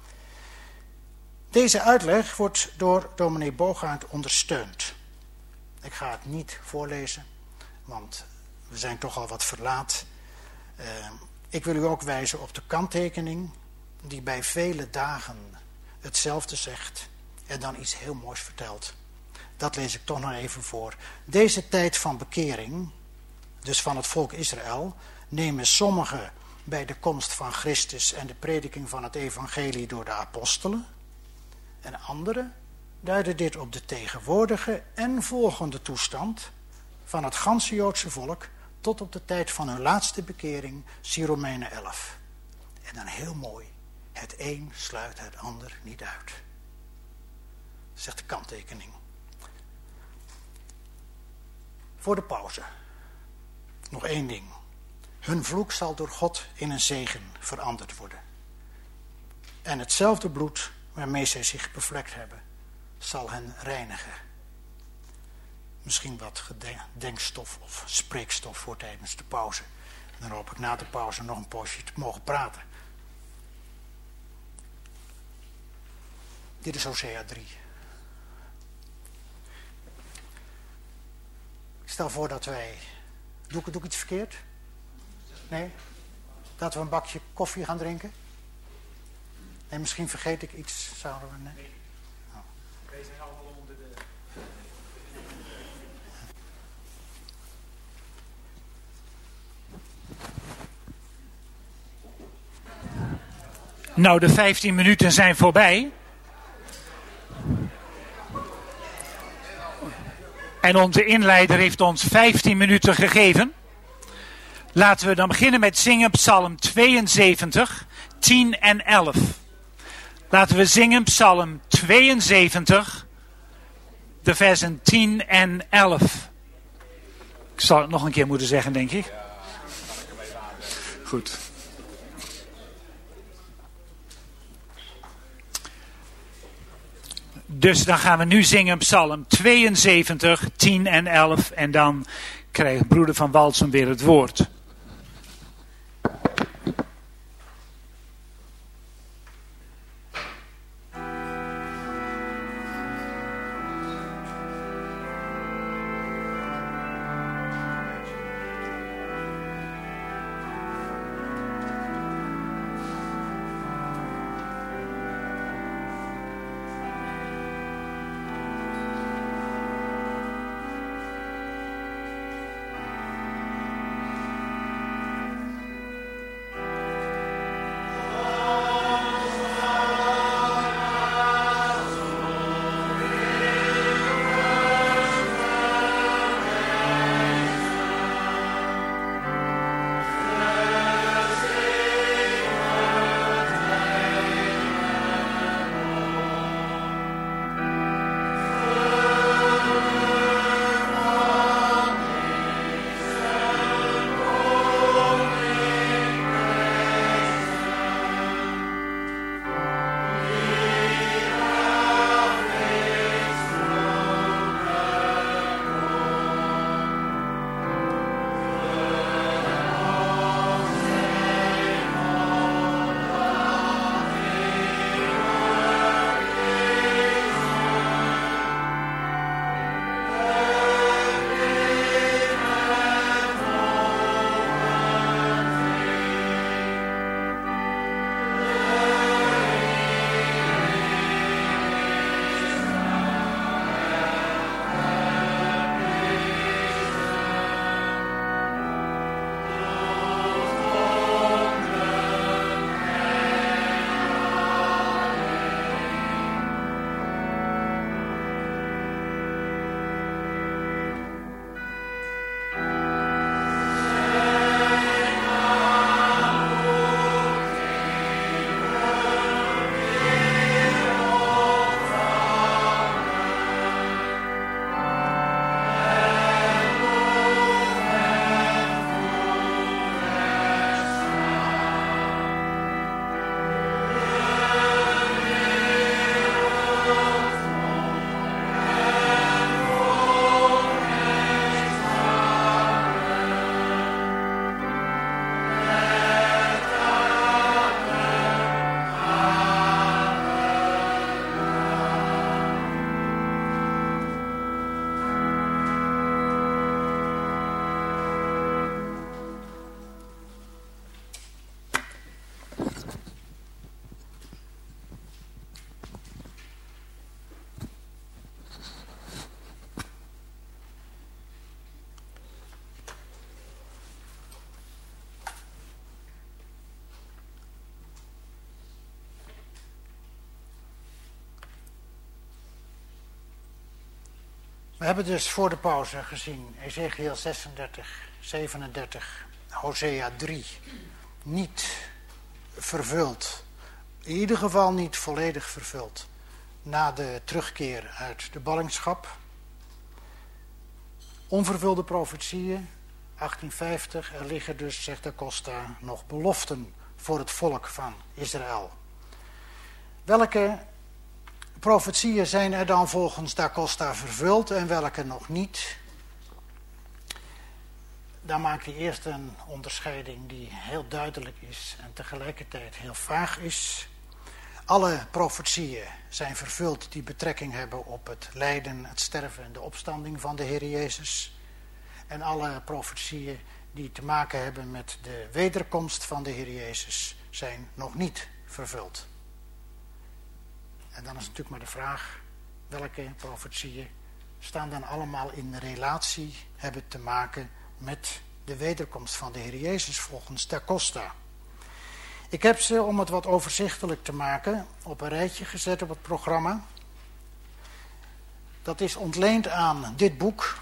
Deze uitleg wordt door dominee Bogaert ondersteund. Ik ga het niet voorlezen, want we zijn toch al wat verlaat. Ik wil u ook wijzen op de kanttekening die bij vele dagen hetzelfde zegt en dan iets heel moois vertelt. Dat lees ik toch nog even voor. Deze tijd van bekering, dus van het volk Israël, nemen sommigen bij de komst van Christus en de prediking van het evangelie door de apostelen. En anderen duiden dit op de tegenwoordige en volgende toestand van het ganse Joodse volk tot op de tijd van hun laatste bekering, zie Romeinen 11. En dan heel mooi, het een sluit het ander niet uit. Zegt de kanttekening. Voor de pauze. Nog één ding. Hun vloek zal door God in een zegen veranderd worden. En hetzelfde bloed waarmee zij zich bevlekt hebben, zal hen reinigen. Misschien wat gedenkstof of spreekstof voor tijdens de pauze. En dan hoop ik na de pauze nog een poosje te mogen praten. Dit is Hosea 3. Ik stel voor dat wij... Doe ik iets verkeerd? Nee? Dat we een bakje koffie gaan drinken? Nee, misschien vergeet ik iets. Zouden we... Nee? Oh. Wij zijn allemaal onder de... Nou, de 15 minuten zijn voorbij. En onze inleider heeft ons 15 minuten gegeven. Laten we dan beginnen met zingen Psalm 72, 10 en 11. Laten we zingen Psalm 72, de versen 10 en 11. Ik zal het nog een keer moeten zeggen, denk ik. Goed. Dus dan gaan we nu zingen Psalm 72, 10 en 11. En dan krijgt broeder Van Walsum weer het woord. We hebben dus voor de pauze gezien Ezekiel 36, 37, Hosea 3 niet vervuld. In ieder geval niet volledig vervuld. Na de terugkeer uit de ballingschap. Onvervulde profetieën, 1850. Er liggen dus, zegt Da Costa, nog beloften voor het volk van Israël. Welke profetieën zijn er dan volgens Da Costa vervuld en welke nog niet? Daar maakt hij eerst een onderscheiding die heel duidelijk is en tegelijkertijd heel vaag is. Alle profetieën zijn vervuld die betrekking hebben op het lijden, het sterven en de opstanding van de Heer Jezus. En alle profetieën die te maken hebben met de wederkomst van de Heer Jezus zijn nog niet vervuld. En dan is natuurlijk maar de vraag, welke profetieën staan dan allemaal in relatie, hebben te maken met de wederkomst van de Heer Jezus volgens Da Costa. Ik heb ze, om het wat overzichtelijk te maken, op een rijtje gezet op het programma. Dat is ontleend aan dit boek,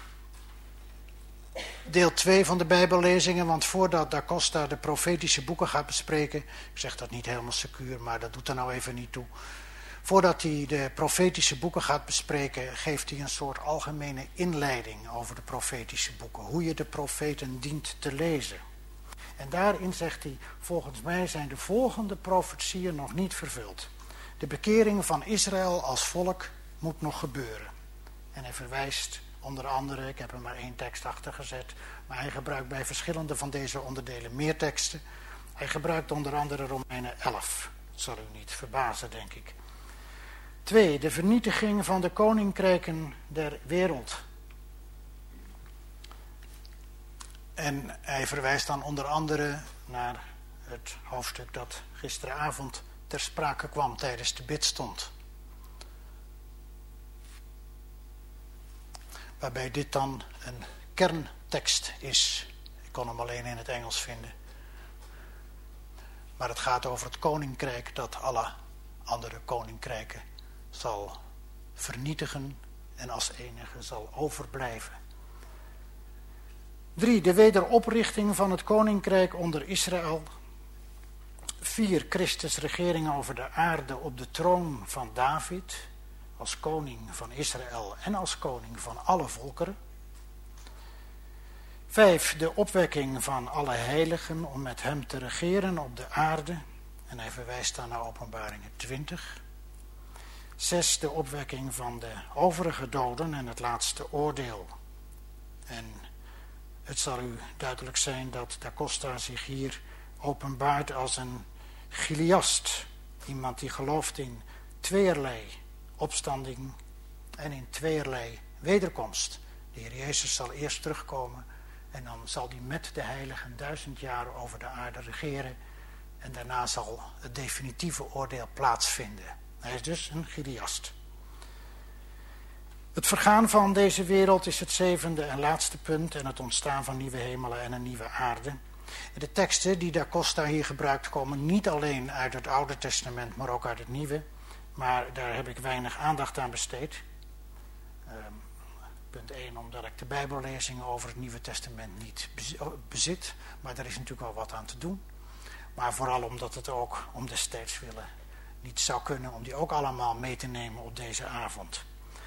deel 2 van de Bijbellezingen, want voordat Da Costa de profetische boeken gaat bespreken, ik zeg dat niet helemaal secuur, maar dat doet er nou even niet toe. Voordat hij de profetische boeken gaat bespreken, geeft hij een soort algemene inleiding over de profetische boeken. Hoe je de profeten dient te lezen. En daarin zegt hij, volgens mij zijn de volgende profetieën nog niet vervuld. De bekering van Israël als volk moet nog gebeuren. En hij verwijst onder andere, ik heb er maar 1 tekst achter gezet, maar hij gebruikt bij verschillende van deze onderdelen meer teksten. Hij gebruikt onder andere Romeinen 11. Dat zal u niet verbazen, denk ik. 2. De vernietiging van de koninkrijken der wereld. En hij verwijst dan onder andere naar het hoofdstuk dat gisteravond ter sprake kwam tijdens de bidstond. Waarbij dit dan een kerntekst is. Ik kon hem alleen in het Engels vinden. Maar het gaat over het koninkrijk dat alle andere koninkrijken zal vernietigen en als enige zal overblijven. 3. De wederoprichting van het koninkrijk onder Israël. 4. Christus regering over de aarde op de troon van David, als koning van Israël en als koning van alle volkeren. 5. De opwekking van alle heiligen om met hem te regeren op de aarde. En hij verwijst dan naar Openbaringen 20. 6. De opwekking van de overige doden en het laatste oordeel. En het zal u duidelijk zijn dat Da Costa zich hier openbaart als een chiliast. Iemand die gelooft in tweeërlei opstanding en in tweeërlei wederkomst. De Heer Jezus zal eerst terugkomen en dan zal hij met de heiligen 1000 jaar over de aarde regeren. En daarna zal het definitieve oordeel plaatsvinden. Hij is dus een chiliast. Het vergaan van deze wereld is het 7e en laatste punt en het ontstaan van nieuwe hemelen en een nieuwe aarde. De teksten die Da Costa hier gebruikt komen niet alleen uit het Oude Testament, maar ook uit het Nieuwe. Maar daar heb ik weinig aandacht aan besteed. Punt 1, omdat ik de Bijbellezingen over het Nieuwe Testament niet bezit. Maar daar is natuurlijk wel wat aan te doen. Maar vooral omdat het ook om destijds willen niet zou kunnen om die ook allemaal mee te nemen op deze avond.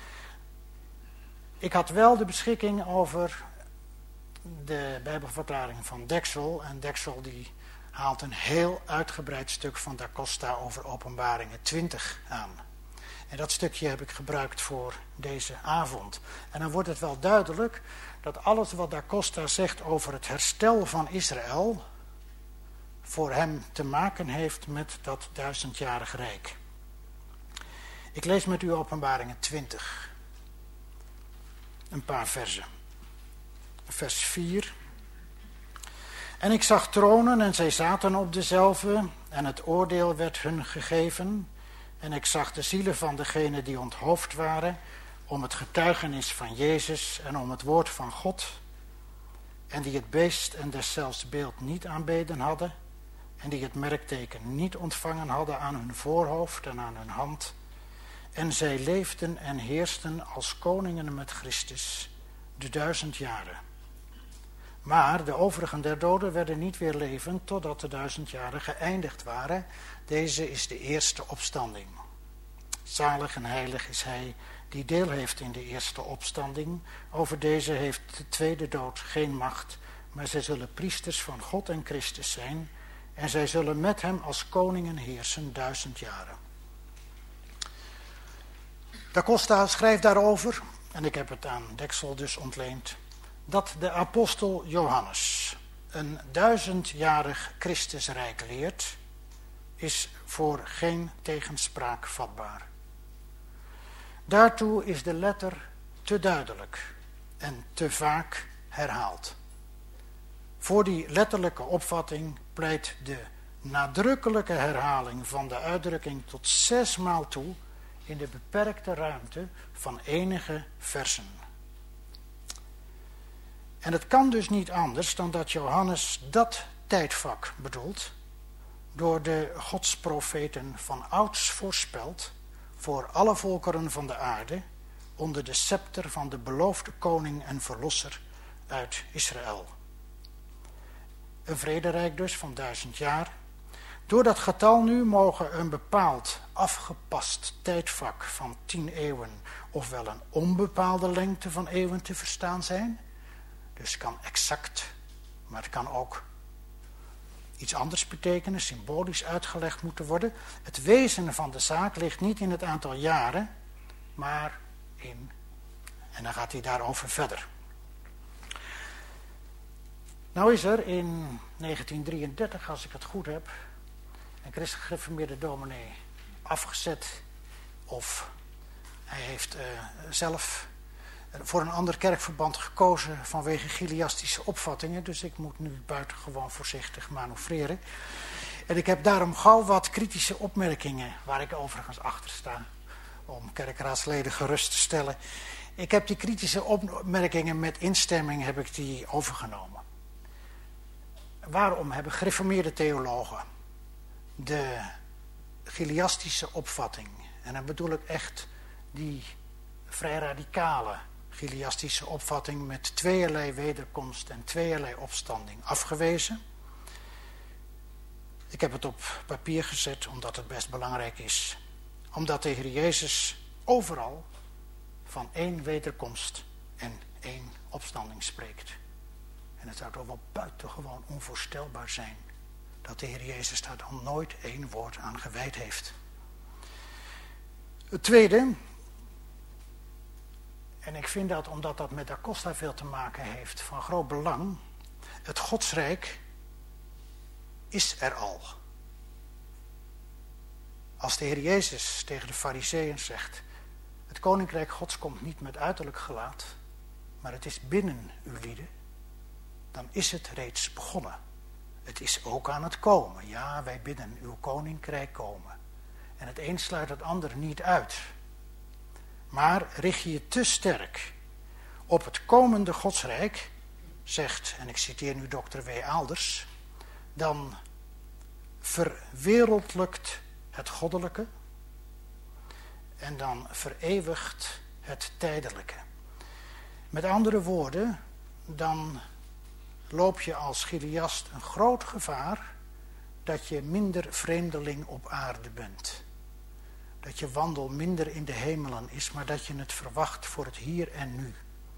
Ik had wel de beschikking over de Bijbelverklaring van Dexel. En Dexel die haalt een heel uitgebreid stuk van Da Costa over Openbaringen 20 aan. En dat stukje heb ik gebruikt voor deze avond. En dan wordt het wel duidelijk dat alles wat Da Costa zegt over het herstel van Israël voor hem te maken heeft met dat 1000-jarig rijk. Ik lees met u Openbaringen 20. Een paar versen. Vers 4. En ik zag tronen en zij zaten op dezelve en het oordeel werd hun gegeven. En ik zag de zielen van degenen die onthoofd waren om het getuigenis van Jezus en om het woord van God. En die het beest en deszelfs beeld niet aanbeden hadden. En die het merkteken niet ontvangen hadden aan hun voorhoofd en aan hun hand. En zij leefden en heersten als koningen met Christus de 1000 jaren. Maar de overigen der doden werden niet weer levend totdat de 1000 jaren geëindigd waren. Deze is de eerste opstanding. Zalig en heilig is hij die deel heeft in de eerste opstanding. Over deze heeft de tweede dood geen macht, maar zij zullen priesters van God en Christus zijn. En zij zullen met hem als koningen heersen 1000 jaren. Da Costa schrijft daarover, en ik heb het aan Deksel dus ontleend, dat de apostel Johannes een 1000-jarig Christusrijk leert, is voor geen tegenspraak vatbaar. Daartoe is de letter te duidelijk en te vaak herhaald. Voor die letterlijke opvatting pleit de nadrukkelijke herhaling van de uitdrukking tot 6 maal toe in de beperkte ruimte van enige versen. En het kan dus niet anders dan dat Johannes dat tijdvak bedoelt, door de godsprofeten van ouds voorspeld voor alle volkeren van de aarde, onder de scepter van de beloofde koning en verlosser uit Israël. Een vrederijk dus van 1000 jaar. Door dat getal nu mogen een bepaald afgepast tijdvak van 10 eeuwen, ofwel een onbepaalde lengte van eeuwen te verstaan zijn. Dus het kan exact, maar het kan ook iets anders betekenen, symbolisch uitgelegd moeten worden. Het wezen van de zaak ligt niet in het aantal jaren, maar in, en dan gaat hij daarover verder. Nou is er in 1933, als ik het goed heb, een christelijk gereformeerde dominee afgezet, of hij heeft zelf voor een ander kerkverband gekozen vanwege chiliastische opvattingen, dus ik moet nu buitengewoon voorzichtig manoeuvreren. En ik heb daarom gauw wat kritische opmerkingen, waar ik overigens achter sta, om kerkraadsleden gerust te stellen. Ik heb die kritische opmerkingen met instemming heb ik die overgenomen. Waarom hebben gereformeerde theologen de chiliastische opvatting, en dan bedoel ik echt die vrij radicale chiliastische opvatting met tweeërlei wederkomst en tweeërlei opstanding afgewezen? Ik heb het op papier gezet omdat het best belangrijk is. Omdat de Heer Jezus overal van 1 wederkomst en 1 opstanding spreekt. En het zou toch wel buitengewoon onvoorstelbaar zijn dat de Heer Jezus daar dan nooit 1 woord aan gewijd heeft. Het tweede, en ik vind dat omdat dat met Da Costa veel te maken heeft, van groot belang, het Godsrijk is er al. Als de Heer Jezus tegen de Farizeeën zegt, het Koninkrijk Gods komt niet met uiterlijk gelaat, maar het is binnen uw lieden, dan is het reeds begonnen. Het is ook aan het komen. Ja, wij bidden uw Koninkrijk komen. En het een sluit het ander niet uit. Maar richt je je te sterk op het komende Godsrijk, zegt, en ik citeer nu Dr. W. Aalders, dan verwereldlijkt het goddelijke en dan vereeuwigt het tijdelijke. Met andere woorden, dan loop je als chiliast een groot gevaar dat je minder vreemdeling op aarde bent. Dat je wandel minder in de hemelen is, maar dat je het verwacht voor het hier en nu.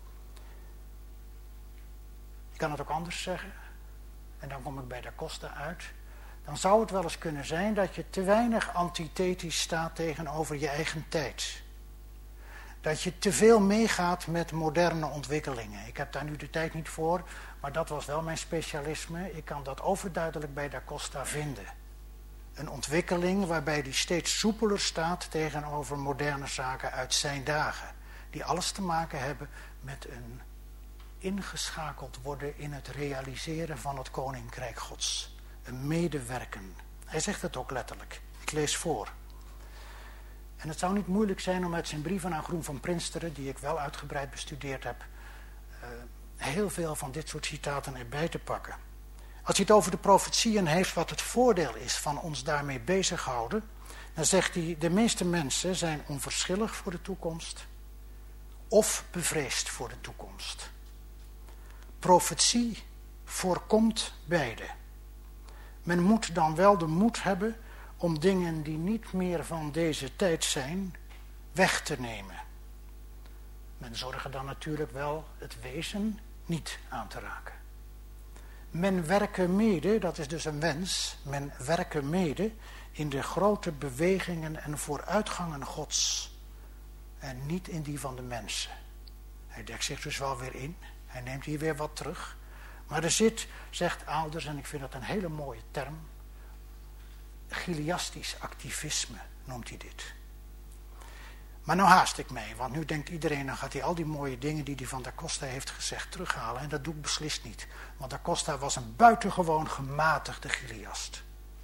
Ik kan het ook anders zeggen, en dan kom ik bij Da Costa uit. Dan zou het wel eens kunnen zijn dat je te weinig antithetisch staat tegenover je eigen tijd. Dat je te veel meegaat met moderne ontwikkelingen. Ik heb daar nu de tijd niet voor, maar dat was wel mijn specialisme. Ik kan dat overduidelijk bij Da Costa vinden. Een ontwikkeling waarbij die steeds soepeler staat tegenover moderne zaken uit zijn dagen. Die alles te maken hebben met een ingeschakeld worden in het realiseren van het Koninkrijk Gods. Een medewerken. Hij zegt het ook letterlijk. Ik lees voor. En het zou niet moeilijk zijn om uit zijn brieven aan Groen van Prinsteren, die ik wel uitgebreid bestudeerd heb, heel veel van dit soort citaten erbij te pakken. Als hij het over de profetieën heeft, wat het voordeel is van ons daarmee bezighouden, Dan zegt hij, de meeste mensen zijn onverschillig voor de toekomst of bevreesd voor de toekomst. Profetie voorkomt beide. Men moet dan wel de moed hebben om dingen die niet meer van deze tijd zijn, weg te nemen. Men zorgt dan natuurlijk wel het wezen niet aan te raken. Men werken mede, dat is dus een wens, men werken mede in de grote bewegingen en vooruitgangen Gods en niet in die van de mensen. Hij dekt zich dus wel weer in, hij neemt hier weer wat terug. Maar er zit, zegt Aalders, en ik vind dat een hele mooie term, chiliastisch activisme noemt hij dit. Maar nou haast ik mee, want nu denkt iedereen, dan gaat hij al die mooie dingen die hij van Da Costa heeft gezegd terughalen. En dat doe ik beslist niet, want Da Costa was een buitengewoon gematigde chiliast.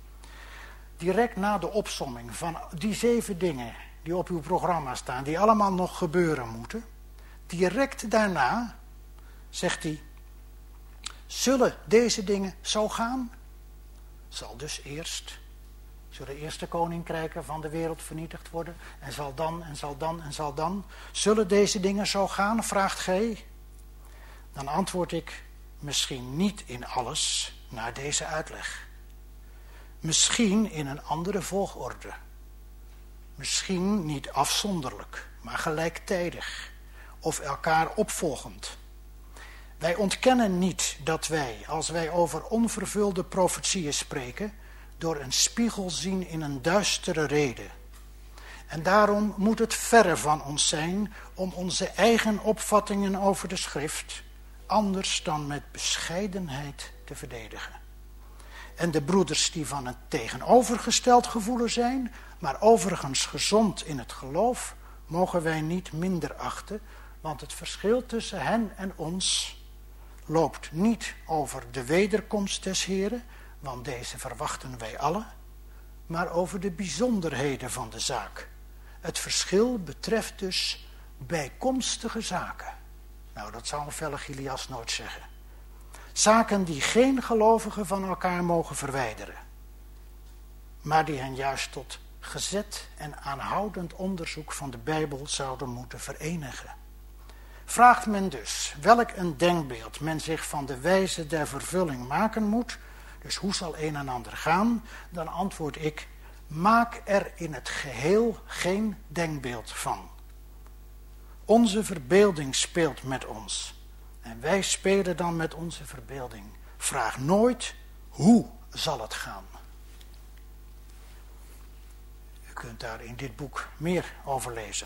Direct na de opsomming van die 7 dingen die op uw programma staan, die allemaal nog gebeuren moeten, direct daarna zegt hij, zullen deze dingen zo gaan? Zal dus eerst de eerste koninkrijken van de wereld vernietigd worden? En zal dan, en zal dan, en zal dan? Zullen deze dingen zo gaan, vraagt gij? Dan antwoord ik, misschien niet in alles naar deze uitleg. Misschien in een andere volgorde. Misschien niet afzonderlijk, maar gelijktijdig. Of elkaar opvolgend. Wij ontkennen niet dat wij, als wij over onvervulde profetieën spreken, door een spiegel zien in een duistere rede. En daarom moet het verre van ons zijn om onze eigen opvattingen over de schrift anders dan met bescheidenheid te verdedigen. En de broeders die van het tegenovergesteld gevoelen zijn, maar overigens gezond in het geloof, mogen wij niet minder achten, want het verschil tussen hen en ons loopt niet over de wederkomst des Heren, want deze verwachten wij alle, maar over de bijzonderheden van de zaak. Het verschil betreft dus bijkomstige zaken. Nou, dat zou een felle Chilias nooit zeggen. Zaken die geen gelovigen van elkaar mogen verwijderen, maar die hen juist tot gezet en aanhoudend onderzoek van de Bijbel zouden moeten verenigen. Vraagt men dus welk een denkbeeld men zich van de wijze der vervulling maken moet, dus hoe zal een en ander gaan, dan antwoord ik, maak er in het geheel geen denkbeeld van. Onze verbeelding speelt met ons en wij spelen dan met onze verbeelding. Vraag nooit, hoe zal het gaan? U kunt daar in dit boek meer over lezen.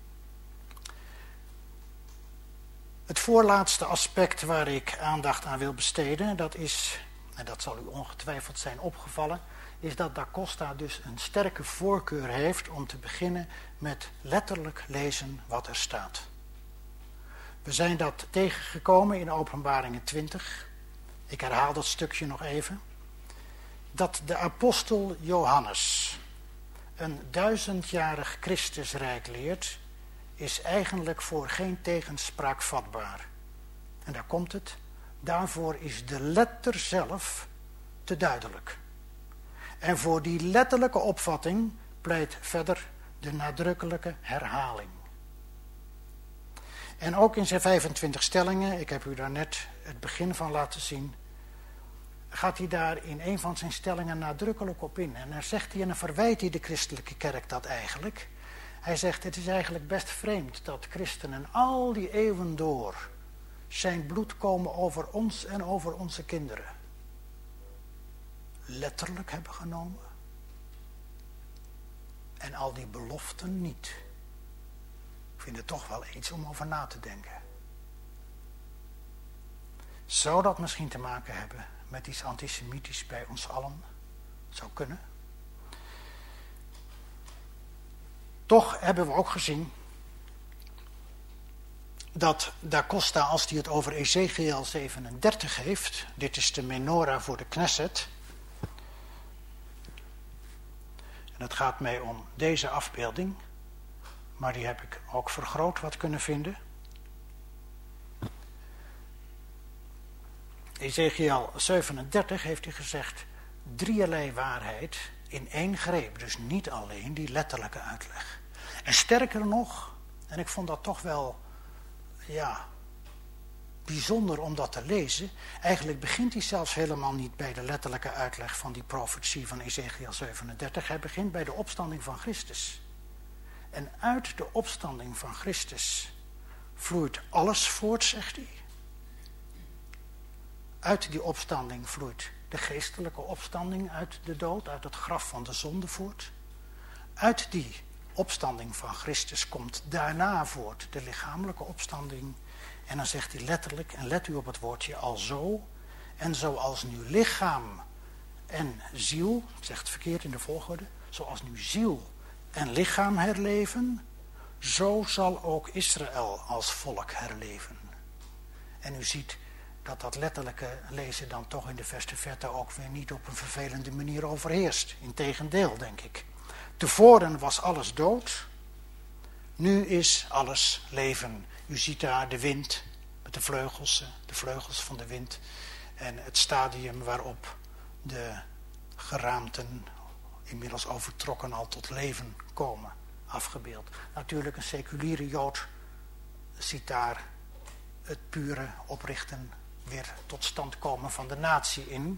Het voorlaatste aspect waar ik aandacht aan wil besteden, dat is, en dat zal u ongetwijfeld zijn opgevallen, is dat Da Costa dus een sterke voorkeur heeft om te beginnen met letterlijk lezen wat er staat. We zijn dat tegengekomen in Openbaringen 20. Ik herhaal dat stukje nog even. Dat de apostel Johannes een 1000-jarig Christusrijk leert, is eigenlijk voor geen tegenspraak vatbaar. En daar komt het. Daarvoor is de letter zelf te duidelijk. En voor die letterlijke opvatting pleit verder de nadrukkelijke herhaling. En ook in zijn 25 stellingen, ik heb u daar net het begin van laten zien, gaat hij daar in een van zijn stellingen nadrukkelijk op in. En dan zegt hij, en dan verwijt hij de christelijke kerk dat eigenlijk. Hij zegt, het is eigenlijk best vreemd dat christenen al die eeuwen door zijn bloed komen over ons en over onze kinderen letterlijk hebben genomen. En al die beloften niet. Ik vind het toch wel iets om over na te denken. Zou dat misschien te maken hebben met iets antisemitisch bij ons allen? Zou kunnen. Toch hebben we ook gezien dat Da Costa, als hij het over Ezekiel 37 heeft, dit is de menorah voor de Knesset, en het gaat mij om deze afbeelding, maar die heb ik ook vergroot wat kunnen vinden. Ezekiel 37 heeft hij gezegd, drieërlei waarheid in één greep. Dus niet alleen die letterlijke uitleg. En sterker nog, en ik vond dat toch wel bijzonder om dat te lezen. Eigenlijk begint hij zelfs helemaal niet bij de letterlijke uitleg van die profetie van Ezekiel 37. Hij begint bij de opstanding van Christus. En uit de opstanding van Christus vloeit alles voort, zegt hij. Uit die opstanding vloeit de geestelijke opstanding uit de dood, uit het graf van de zonde voort. Uit die opstanding van Christus komt daarna voort de lichamelijke opstanding. En dan zegt hij letterlijk, en let u op het woordje alzo, en zoals nu lichaam en ziel, ik zeg het verkeerd in de volgorde, zoals nu ziel en lichaam herleven, zo zal ook Israël als volk herleven. En u ziet dat dat letterlijke lezen dan toch in de verste verte ook weer niet op een vervelende manier overheerst. Integendeel, denk ik. Tevoren was alles dood, nu is alles leven. U ziet daar de wind met de vleugels van de wind en het stadium waarop de geraamten, inmiddels overtrokken al tot leven komen, afgebeeld. Natuurlijk een seculiere Jood ziet daar het pure oprichten weer tot stand komen van de natie in.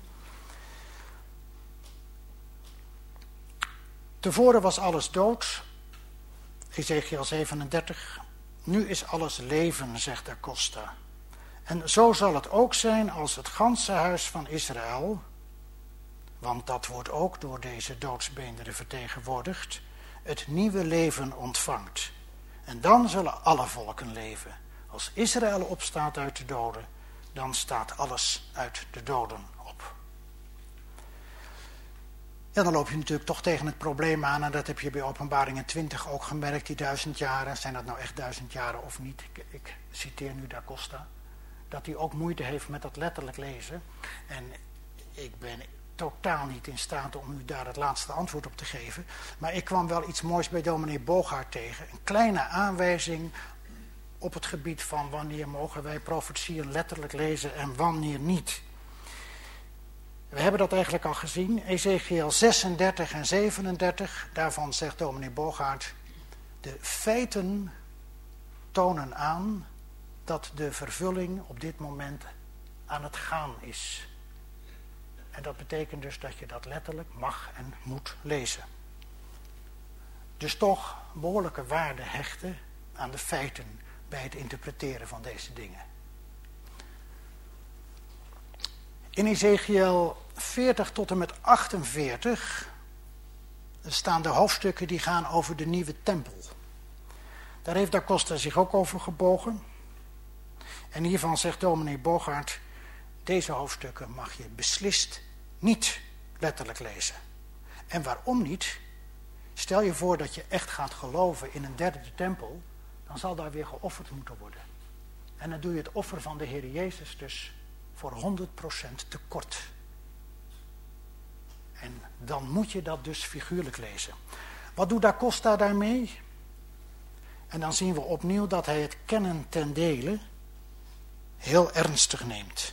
Tevoren was alles dood, Ezekiel 37. Nu is alles leven, zegt Da Costa. En zo zal het ook zijn als het ganse huis van Israël, want dat wordt ook door deze doodsbeenderen vertegenwoordigd, het nieuwe leven ontvangt. En dan zullen alle volken leven. Als Israël opstaat uit de doden, dan staat alles uit de doden op. Ja, dan loop je natuurlijk toch tegen het probleem aan, en dat heb je bij Openbaringen 20 ook gemerkt, die 1000 jaren. Zijn dat nou echt 1000 jaren of niet? Ik citeer nu Da Costa. Dat hij ook moeite heeft met dat letterlijk lezen. En ik ben totaal niet in staat om u daar het laatste antwoord op te geven. Maar ik kwam wel iets moois bij dominee Bogaert tegen. Een kleine aanwijzing op het gebied van wanneer mogen wij profetieën letterlijk lezen en wanneer niet. We hebben dat eigenlijk al gezien. Ezekiel 36 en 37, daarvan zegt dominee Bogaert, de feiten tonen aan dat de vervulling op dit moment aan het gaan is. En dat betekent dus dat je dat letterlijk mag en moet lezen. Dus toch behoorlijke waarde hechten aan de feiten bij het interpreteren van deze dingen. In Ezekiel 40 tot en met 48 staan de hoofdstukken die gaan over de nieuwe tempel. Daar heeft Da Costa zich ook over gebogen. En hiervan zegt dominee Bogaert, deze hoofdstukken mag je beslist niet letterlijk lezen. En waarom niet? Stel je voor dat je echt gaat geloven in een derde tempel, dan zal daar weer geofferd moeten worden. En dan doe je het offer van de Heer Jezus dus voor 100% tekort. En dan moet je dat dus figuurlijk lezen. Wat doet Da Costa daarmee? En dan zien we opnieuw dat hij het kennen ten dele heel ernstig neemt.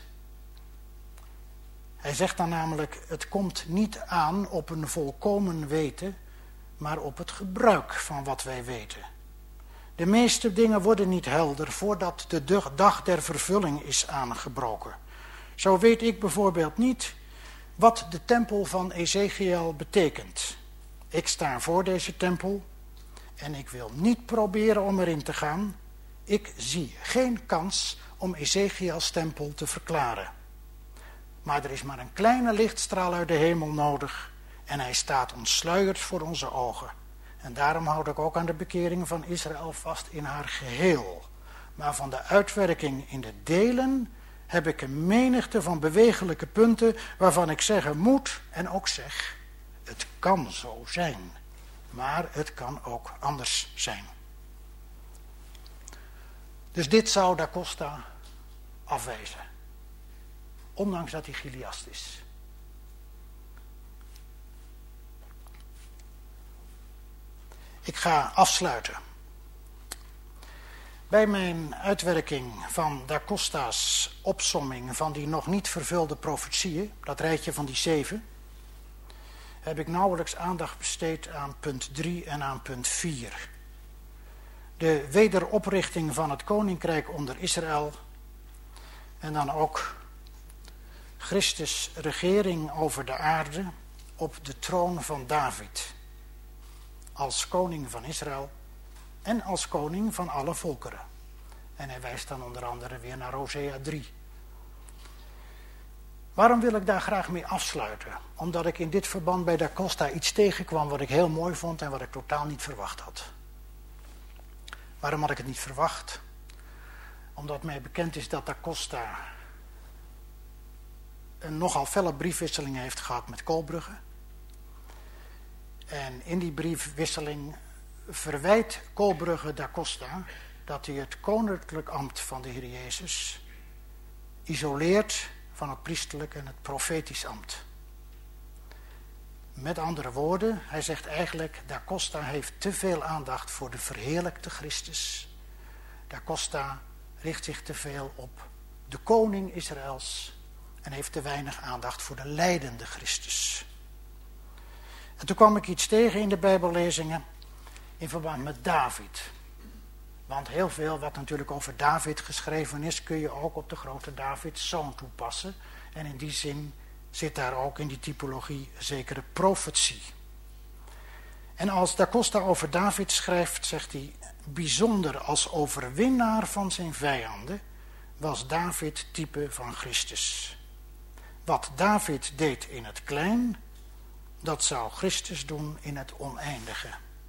Hij zegt dan namelijk, het komt niet aan op een volkomen weten, maar op het gebruik van wat wij weten. De meeste dingen worden niet helder voordat de dag der vervulling is aangebroken. Zo weet ik bijvoorbeeld niet wat de tempel van Ezekiel betekent. Ik sta voor deze tempel en ik wil niet proberen om erin te gaan. Ik zie geen kans om Ezekiels tempel te verklaren. Maar er is maar een kleine lichtstraal uit de hemel nodig en hij staat ontsluierd voor onze ogen. En daarom houd ik ook aan de bekering van Israël vast in haar geheel. Maar van de uitwerking in de delen heb ik een menigte van bewegelijke punten waarvan ik zeggen moet en ook zeg, het kan zo zijn, maar het kan ook anders zijn. Dus dit zou Da Costa afwijzen, ondanks dat hij Chiliast is. Ik ga afsluiten. Bij mijn uitwerking van Da Costa's opsomming van die nog niet vervulde profetieën, dat rijtje van die 7, heb ik nauwelijks aandacht besteed aan punt 3 en aan punt 4. De wederoprichting van het koninkrijk onder Israël en dan ook Christus' regering over de aarde op de troon van David. Als koning van Israël en als koning van alle volkeren. En hij wijst dan onder andere weer naar Hosea 3. Waarom wil ik daar graag mee afsluiten? Omdat ik in dit verband bij Da Costa iets tegenkwam wat ik heel mooi vond en wat ik totaal niet verwacht had. Waarom had ik het niet verwacht? Omdat mij bekend is dat Da Costa een nogal felle briefwisseling heeft gehad met Koolbrugge. En in die briefwisseling verwijt Koolbrugge Da Costa dat hij het koninklijk ambt van de Heer Jezus isoleert van het priesterlijk en het profetisch ambt. Met andere woorden, hij zegt eigenlijk, Da Costa heeft te veel aandacht voor de verheerlijkte Christus. Da Costa richt zich te veel op de koning Israëls en heeft te weinig aandacht voor de lijdende Christus. En toen kwam ik iets tegen in de Bijbellezingen in verband met David. Want heel veel wat natuurlijk over David geschreven is, kun je ook op de grote Davids zoon toepassen. En in die zin zit daar ook in die typologie zekere profetie. En als Da Costa over David schrijft, zegt hij, bijzonder als overwinnaar van zijn vijanden was David type van Christus. Wat David deed in het klein, dat zou Christus doen in het oneindige.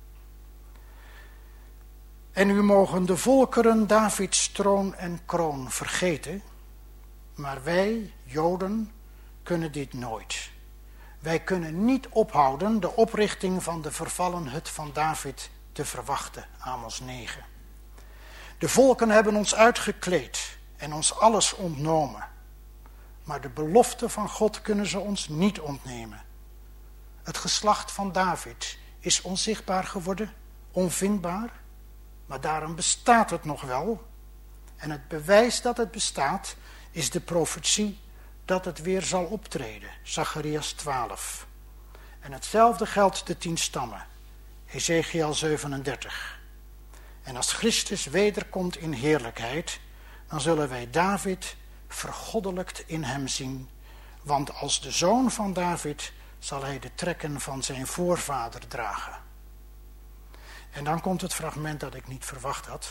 En nu mogen de volkeren Davids troon en kroon vergeten, maar wij, Joden, kunnen dit nooit. Wij kunnen niet ophouden de oprichting van de vervallen hut van David te verwachten, Amos 9. De volken hebben ons uitgekleed en ons alles ontnomen, maar de belofte van God kunnen ze ons niet ontnemen. Het geslacht van David is onzichtbaar geworden, onvindbaar, maar daarom bestaat het nog wel. En het bewijs dat het bestaat is de profetie dat het weer zal optreden, Zacharias 12. En hetzelfde geldt de 10 stammen, Ezekiel 37. En als Christus wederkomt in heerlijkheid, dan zullen wij David vergoddelijkt in hem zien, want als de zoon van David zal hij de trekken van zijn voorvader dragen. En dan komt het fragment dat ik niet verwacht had.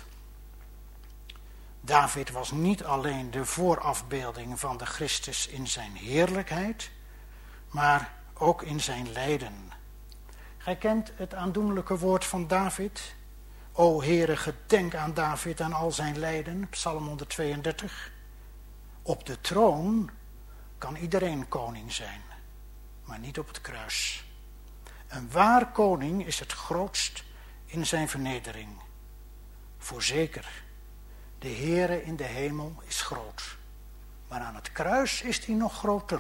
David was niet alleen de voorafbeelding van de Christus in zijn heerlijkheid, maar ook in zijn lijden. Gij kent het aandoenlijke woord van David. O Heere, gedenk aan David en al zijn lijden, Psalm 132. Op de troon kan iedereen koning zijn, maar niet op het kruis. Een waar koning is het grootst in zijn vernedering. Voorzeker, de Heere in de hemel is groot, maar aan het kruis is hij nog groter.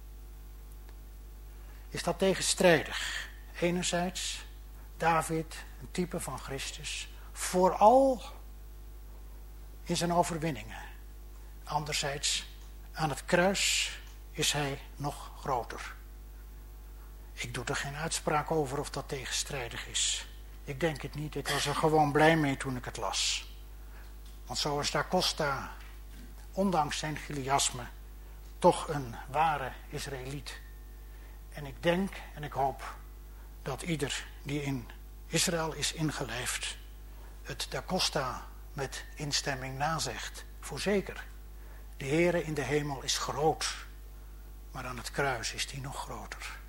Is dat tegenstrijdig? Enerzijds, David, een type van Christus, vooral in zijn overwinningen. Anderzijds, aan het kruis is hij nog groter. Ik doe er geen uitspraak over of dat tegenstrijdig is. Ik denk het niet, ik was er gewoon blij mee toen ik het las. Want zo is Da Costa, ondanks zijn Chiliasme, toch een ware Israëliet. En ik denk en ik hoop dat ieder die in Israël is ingelijfd, het Da Costa met instemming nazegt. Voorzeker, de Heere in de hemel is groot, maar aan het kruis is hij nog groter.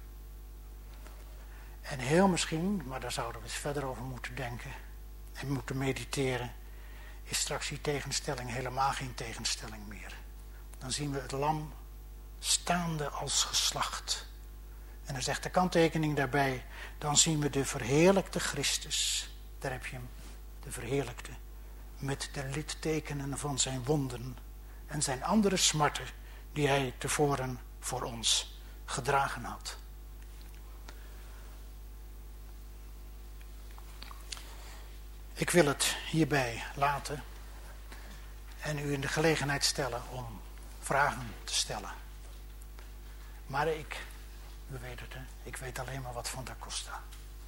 En heel misschien, maar daar zouden we eens verder over moeten denken en moeten mediteren, is straks die tegenstelling helemaal geen tegenstelling meer. Dan zien we het lam staande als geslacht. En dan zegt de kanttekening daarbij, dan zien we de verheerlijkte Christus. Daar heb je hem, de verheerlijkte. Met de littekenen van zijn wonden en zijn andere smarten die hij tevoren voor ons gedragen had. Ik wil het hierbij laten en u in de gelegenheid stellen om vragen te stellen. Maar ik U weet het, hè? Ik weet alleen maar wat van Da Costa.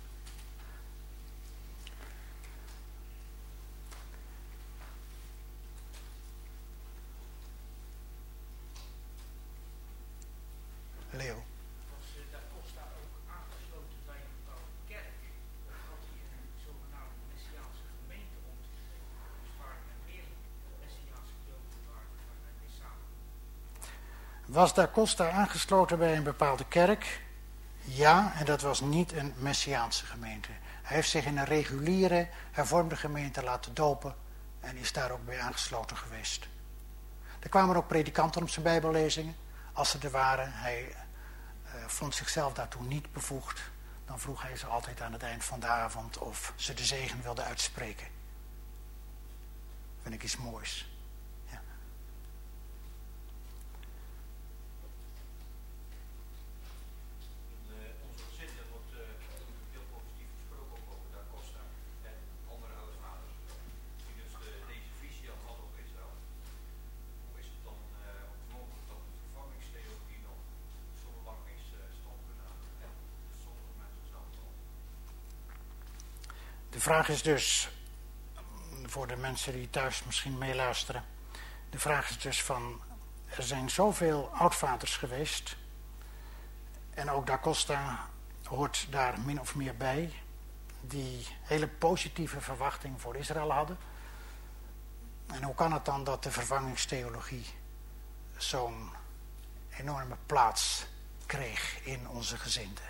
Leo. Was Da Costa ook aangesloten bij een bepaalde kerk? Of had hij een zogenaamde Messiaanse gemeente om zich heen? Dus waren er meer Messiaanse Joden waar hij mee samen? Was Da Costa aangesloten bij een bepaalde kerk? Ja, en dat was niet een Messiaanse gemeente. Hij heeft zich in een reguliere, hervormde gemeente laten dopen en is daar ook bij aangesloten geweest. Er kwamen ook predikanten op zijn bijbellezingen, als ze er waren. Hij vond zichzelf daartoe niet bevoegd. Dan vroeg hij ze altijd aan het eind van de avond of ze de zegen wilden uitspreken. Vind ik iets moois. Ja. Onze gezinnen wordt heel positief gesproken ook over Da Costa en andere oudvaders. Die dus deze visie al hadden op Israël. Hoe is het dan mogelijk dat de vervangingstheologie nog zo lang is stand kunnen houden en sommige mensen zelf al? De vraag is dus, voor de mensen die thuis misschien meeluisteren, de vraag is dus van, er zijn zoveel oudvaders geweest en ook Da Costa hoort daar min of meer bij, die hele positieve verwachting voor Israël hadden. En hoe kan het dan dat de vervangingstheologie zo'n enorme plaats kreeg in onze gezinden?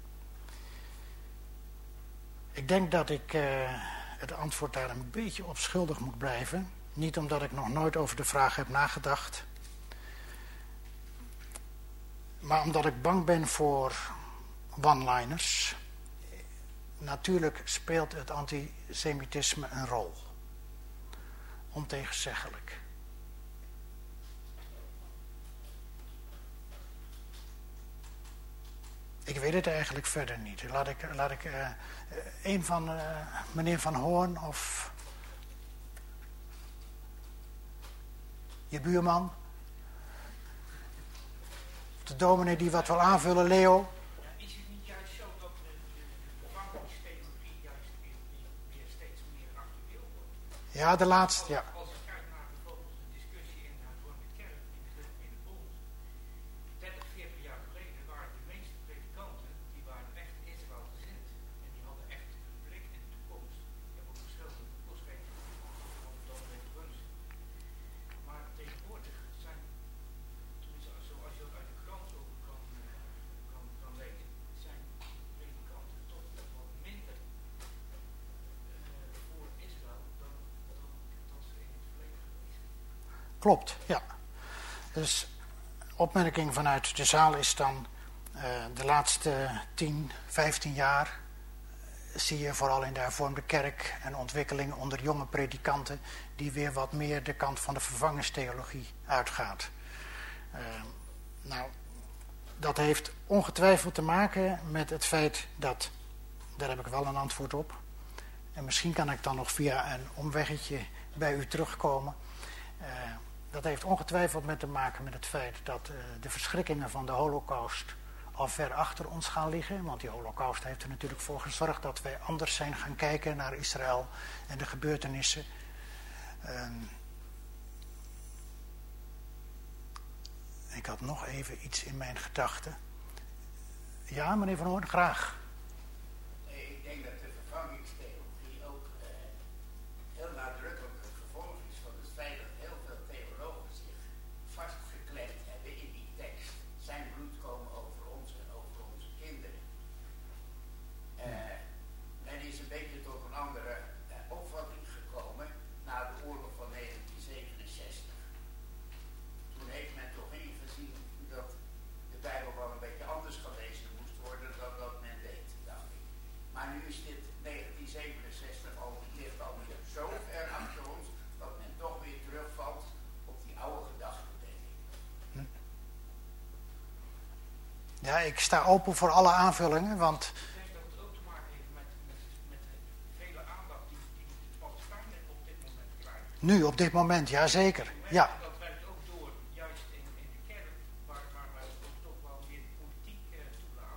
Ik denk dat ik het antwoord daar een beetje op schuldig moet blijven. Niet omdat ik nog nooit over de vraag heb nagedacht. Maar omdat ik bang ben voor one-liners. Natuurlijk speelt het antisemitisme een rol. Ontegenzeggelijk. Ik weet het eigenlijk verder niet. Laat ik een van meneer Van Hoorn of je buurman, de dominee die wat wil aanvullen, Leo. Ja, is het niet juist zo dat de vervangingstheologie juist weer steeds meer actueel wordt? Ja, de laatste, ja. Als je kijkt naar bijvoorbeeld de discussie in de hervormde kerk, in de bond, 30, 40 jaar geleden waren de meeste predikanten, die waren echt Israëlgezind. En die hadden echt een blik in de toekomst. Je hebt ook verschillende boekschrijvers van de dominee Brunsen. Maar tegenwoordig zijn, zoals je ook uit de krant ook kan lezen, zijn predikanten toch wat minder voor Israël dan dat ze in het verleden geweest zijn. Klopt, ja. Dus opmerking vanuit de zaal is dan de laatste 10, 15 jaar zie je vooral in de hervormde kerk een ontwikkeling onder jonge predikanten die weer wat meer de kant van de vervangingstheologie uitgaat. Nou, dat heeft ongetwijfeld te maken met het feit dat, daar heb ik wel een antwoord op, en misschien kan ik dan nog via een omweggetje bij u terugkomen. Dat heeft ongetwijfeld te maken met het feit dat de verschrikkingen van de Holocaust al ver achter ons gaan liggen. Want die Holocaust heeft er natuurlijk voor gezorgd dat wij anders zijn gaan kijken naar Israël en de gebeurtenissen. Ik had nog even iets in mijn gedachten. Ja, meneer Van Hoorn, graag. Ik denk dat de vervangingstheologie ook heel nadrukkelijk het gevolg is van het feit dat heel veel theologen zich vastgeklemd hebben in die tekst. Zijn bloed komen over ons en over onze kinderen. Men is een beetje tot een andere opvatting gekomen na de oorlog van 1967. Toen heeft men toch ingezien dat de Bijbel wel een beetje anders gelezen moest worden dan dat men deed, dacht ik. Maar nu is dit 1967 ligt alweer zo ver achter ons dat men toch weer terugvalt op die oude gedachten, denk ik. Ja, ik sta open voor alle aanvullingen, want Ik denk dat het ook te maken heeft met de vele aandacht die de Palestijnen op dit moment krijgen. nu op dit moment, ja zeker. Ja, Dat werkt ook door, juist in de kerk, waar wij ook toch wel meer politiek toelaten.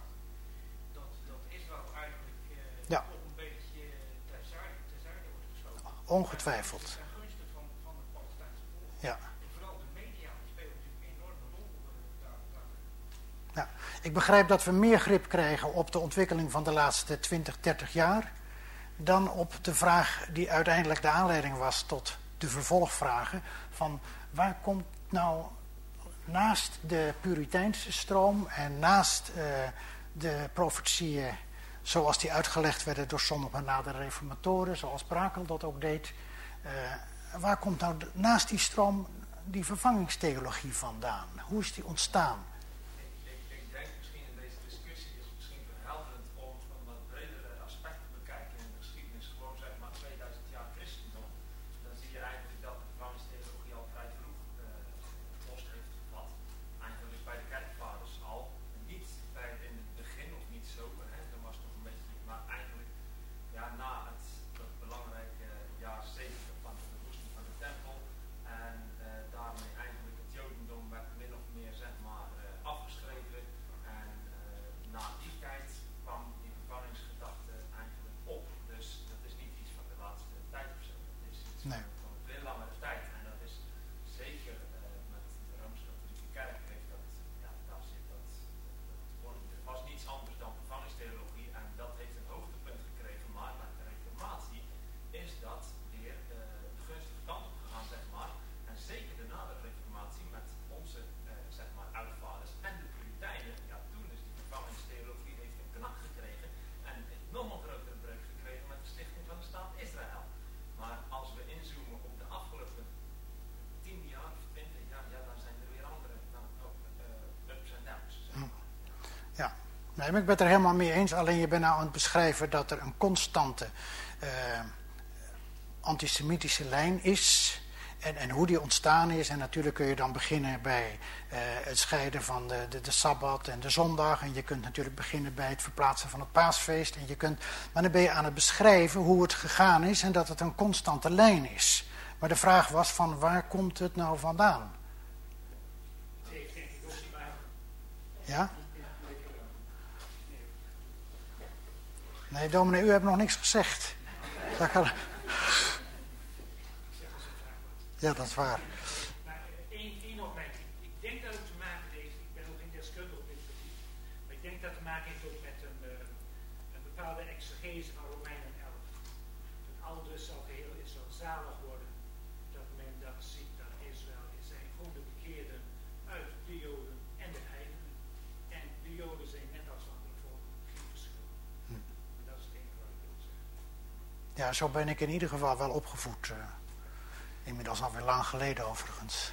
ongetwijfeld. Ten gunste van de protestantse volk. Ja. En vooral de media spelen natuurlijk een enorme rol daarin. Ja. Ik begrijp dat we meer grip krijgen op de ontwikkeling van de laatste 20, 30 jaar dan op de vraag die uiteindelijk de aanleiding was tot de vervolgvragen van waar komt nou naast de Puriteinse stroom en naast de profetieën zoals die uitgelegd werden door sommige nadere reformatoren, zoals Brakel dat ook deed, waar komt nou naast die stroom die vervangingstheologie vandaan? Hoe is die ontstaan? Ik denk misschien in deze discussie is het misschien verhelderend om een wat bredere aspect te bekijken in de geschiedenis, gewoon zeg maar 2000 jaar christendom. Dan zie je eigenlijk dat de vervangingstheologie al vrij vroeg post heeft gevat. Eigenlijk bij de kerkvaders al. Niet in het begin of niet zo, hè, dan was het nog een beetje, maar eigenlijk ja, na dat belangrijke jaar 70 van de verwoesting van de tempel en daarmee eigenlijk het jodendom werd min of meer zeg maar afgeschreven en na die tijd kwam die vervangingsgedachte eigenlijk op. Dus dat is niet iets van de laatste tijd of zo. Dat is iets van een veel langere tijd en dat is zeker met de Rooms-Katholieke Kerk heeft dat, ja, daar zit dat het was niets anders dan vervangingstheologie en dat heeft een hoogtepunt gekregen, maar met de reformatie is dat weer de gunstige kant op gegaan, zeg maar. En zeker de nadere reformatie met onze zeg maar oudvaders en de Puritijnen, ja, toen is die vervangingstheologie heeft een knak gekregen en heeft nog een grotere breuk gekregen met de stichting van de staat Israël. Maar als we inzoomen op de afgelopen 10 jaar of 20 jaar, ja, dan zijn er weer andere ups en downs. Zeg maar. Ja, nee, maar ik ben het er helemaal mee eens. Alleen je bent nou aan het beschrijven dat er een constante antisemitische lijn is. En hoe die ontstaan is. En natuurlijk kun je dan beginnen bij het scheiden van de Sabbat en de zondag. En je kunt natuurlijk beginnen bij het verplaatsen van het paasfeest. Maar dan ben je aan het beschrijven hoe het gegaan is en dat het een constante lijn is. Maar de vraag was van waar komt het nou vandaan? Het heeft denk ik ook niet waar. Ja? Nee, dominee, u hebt nog niks gezegd. Ja, dat is waar. Maar één opmerking. Ik denk dat het te maken heeft, ik ben ook geen deskundige op dit gebied, maar ik denk dat het te maken heeft ook met een bepaalde exegese van Romeinen 11. Dat aldus zal geheel Israël zalig worden, dat men dan ziet dat Israël zijn gewoon de bekeerden uit de Joden en de heidenen. En de Joden zijn net als andere volken geen verschil. Dat is het enige wat ik wil zeggen. Ja, zo ben ik in ieder geval wel opgevoed. Inmiddels alweer lang geleden overigens.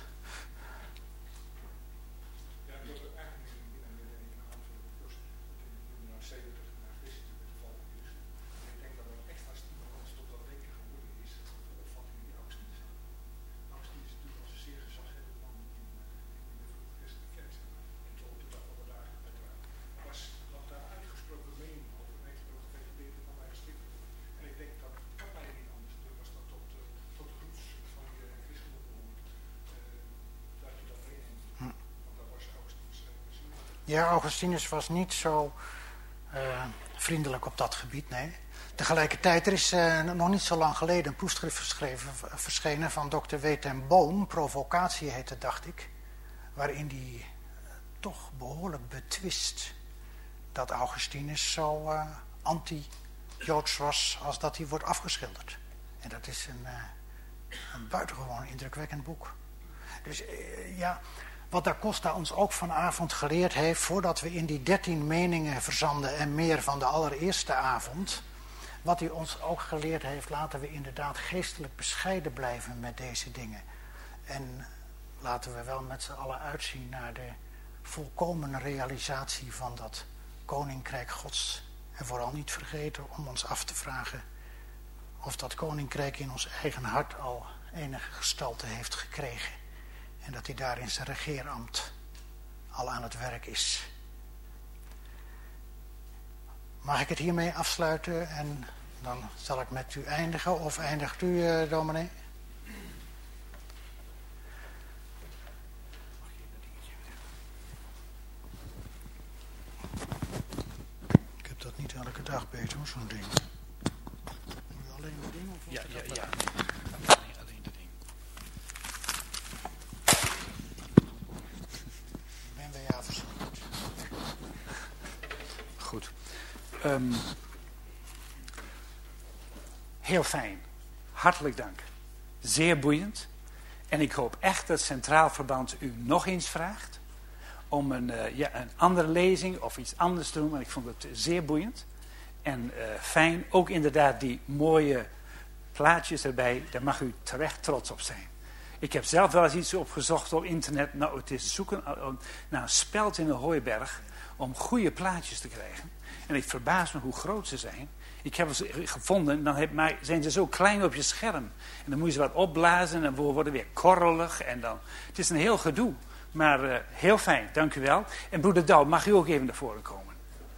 Ja, ik wilde eigenlijk in een aanvulling plus in de 70 naar Christus met de val van Jezus. Ik denk dat er een extra stimulans tot dat denken geworden is, de opvatting die Augustinus had. Augustinus is natuurlijk als een zeer gezaghebbend man in de vroege christelijke kerk. En tot op de dag van vandaag uiteraard. Maar was daar uitgesproken mening over en heeft er ook gereguleerd in allerlei schriften. En ik denk dat kan bijna niet anders. Dus was dat tot de groets van je christendom behoort. Dat je dat meeneemt. Want dat was Augustinus precies. Ja, Augustinus was niet zo vriendelijk op dat gebied, nee. Tegelijkertijd, er is nog niet zo lang geleden een proefschrift verschenen van Dr. W. ten Boom, Provocatie heet het, dacht ik, waarin die toch behoorlijk betwist dat Augustinus zo anti-Joods was als dat hij wordt afgeschilderd. En dat is een buitengewoon indrukwekkend boek. Dus ja, wat Da Costa ons ook vanavond geleerd heeft, voordat we in die 13 meningen verzanden en meer van de allereerste avond, wat hij ons ook geleerd heeft, laten we inderdaad geestelijk bescheiden blijven met deze dingen. En laten we wel met z'n allen uitzien naar de volkomen realisatie van dat koninkrijk Gods. En vooral niet vergeten om ons af te vragen of dat koninkrijk in ons eigen hart al enige gestalte heeft gekregen. En dat hij daar in zijn regeerambt al aan het werk is. Mag ik het hiermee afsluiten en dan zal ik met u eindigen. Of eindigt u, dominee? Ik heb dat niet elke dag beter, hoor, zo'n ding. Moet je alleen het ding? Of Ja. Alleen dat ding. Ik ben bij jou verschillend. Goed. Heel fijn. Hartelijk dank. Zeer boeiend. En ik hoop echt dat Centraal Verband u nog eens vraagt om een andere lezing of iets anders te doen. Want ik vond het zeer boeiend. En fijn. Ook inderdaad die mooie plaatjes erbij. Daar mag u terecht trots op zijn. Ik heb zelf wel eens iets opgezocht op internet. Nou, het is zoeken naar een speld in een hooiberg om goede plaatjes te krijgen. En ik verbaas me hoe groot ze zijn. Ik heb ze gevonden, dan zijn ze zo klein op je scherm. En dan moet je ze wat opblazen en we worden weer korrelig. En dan, het is een heel gedoe. Maar heel fijn, dank u wel. En broeder Douw, mag u ook even naar voren komen?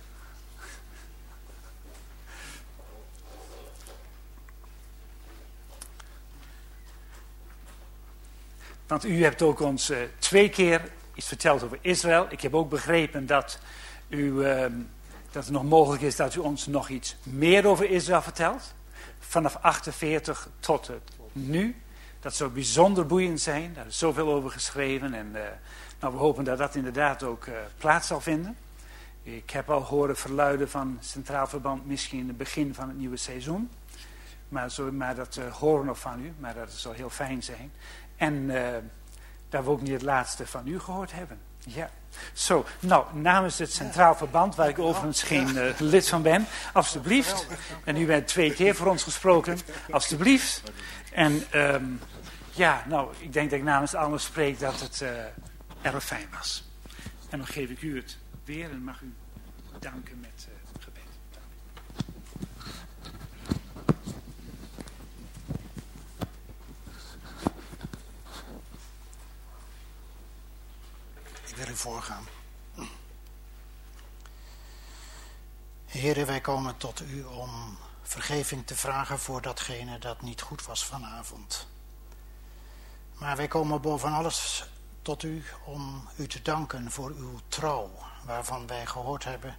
Want u hebt ook ons 2 keer iets verteld over Israël. Ik heb ook begrepen dat dat het nog mogelijk is dat u ons nog iets meer over Israël vertelt. Vanaf 48 tot nu. Dat zou bijzonder boeiend zijn. Daar is zoveel over geschreven. En we hopen dat dat inderdaad ook plaats zal vinden. Ik heb al horen verluiden van Centraal Verband misschien het begin van het nieuwe seizoen. Maar dat horen we nog van u. Maar dat zal heel fijn zijn. En dat we ook niet het laatste van u gehoord hebben. Ja. Zo, nou, namens het Centraal Verband, waar ik overigens geen lid van ben, alstublieft. En u bent 2 keer voor ons gesproken, alstublieft. En ik denk dat ik namens allen spreek dat het erg fijn was. En dan geef ik u het weer en mag u danken met gebed. Ik wil u voorgaan. Heren, wij komen tot u om vergeving te vragen voor datgene dat niet goed was vanavond. Maar wij komen boven alles tot u om u te danken voor uw trouw, waarvan wij gehoord hebben.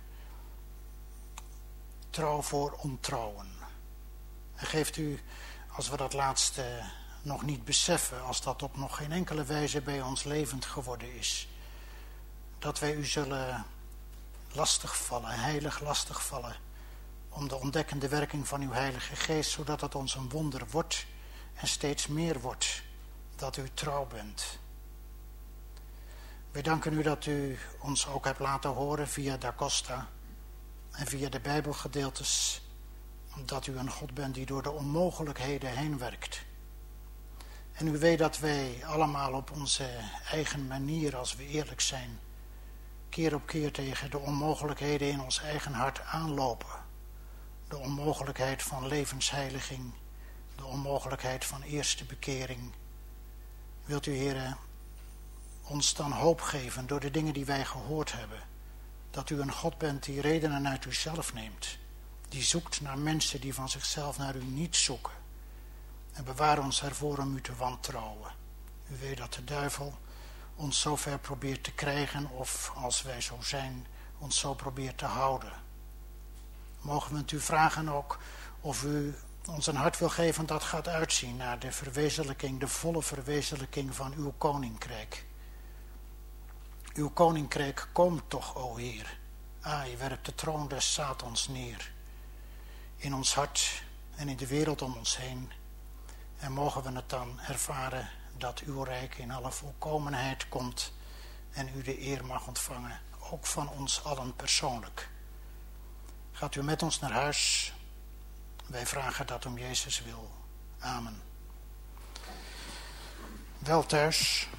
Trouw voor ontrouwen. En geeft u, als we dat laatste nog niet beseffen, als dat op nog geen enkele wijze bij ons levend geworden is, dat wij u zullen lastigvallen, heilig lastigvallen, om de ontdekkende werking van uw Heilige Geest, zodat het ons een wonder wordt en steeds meer wordt dat u trouw bent. Wij danken u dat u ons ook hebt laten horen via Da Costa en via de Bijbelgedeeltes, dat u een God bent die door de onmogelijkheden heen werkt. En u weet dat wij allemaal op onze eigen manier, als we eerlijk zijn, keer op keer tegen de onmogelijkheden in ons eigen hart aanlopen. De onmogelijkheid van levensheiliging, de onmogelijkheid van eerste bekering. Wilt u, Heere, ons dan hoop geven door de dingen die wij gehoord hebben. Dat u een God bent die redenen uit uzelf neemt. Die zoekt naar mensen die van zichzelf naar u niet zoeken. En bewaar ons ervoor om u te wantrouwen. U weet dat de duivel ons zo ver probeert te krijgen, of als wij zo zijn, ons zo probeert te houden. Mogen we het u vragen ook of u ons een hart wil geven dat gaat uitzien naar de verwezenlijking, de volle verwezenlijking van uw koninkrijk. Uw koninkrijk komt toch, o Heer. Je werpt de troon des Satans neer. In ons hart en in de wereld om ons heen. En mogen we het dan ervaren dat uw rijk in alle volkomenheid komt en u de eer mag ontvangen, ook van ons allen persoonlijk. Gaat u met ons naar huis. Wij vragen dat om Jezus wil. Amen. Wel thuis.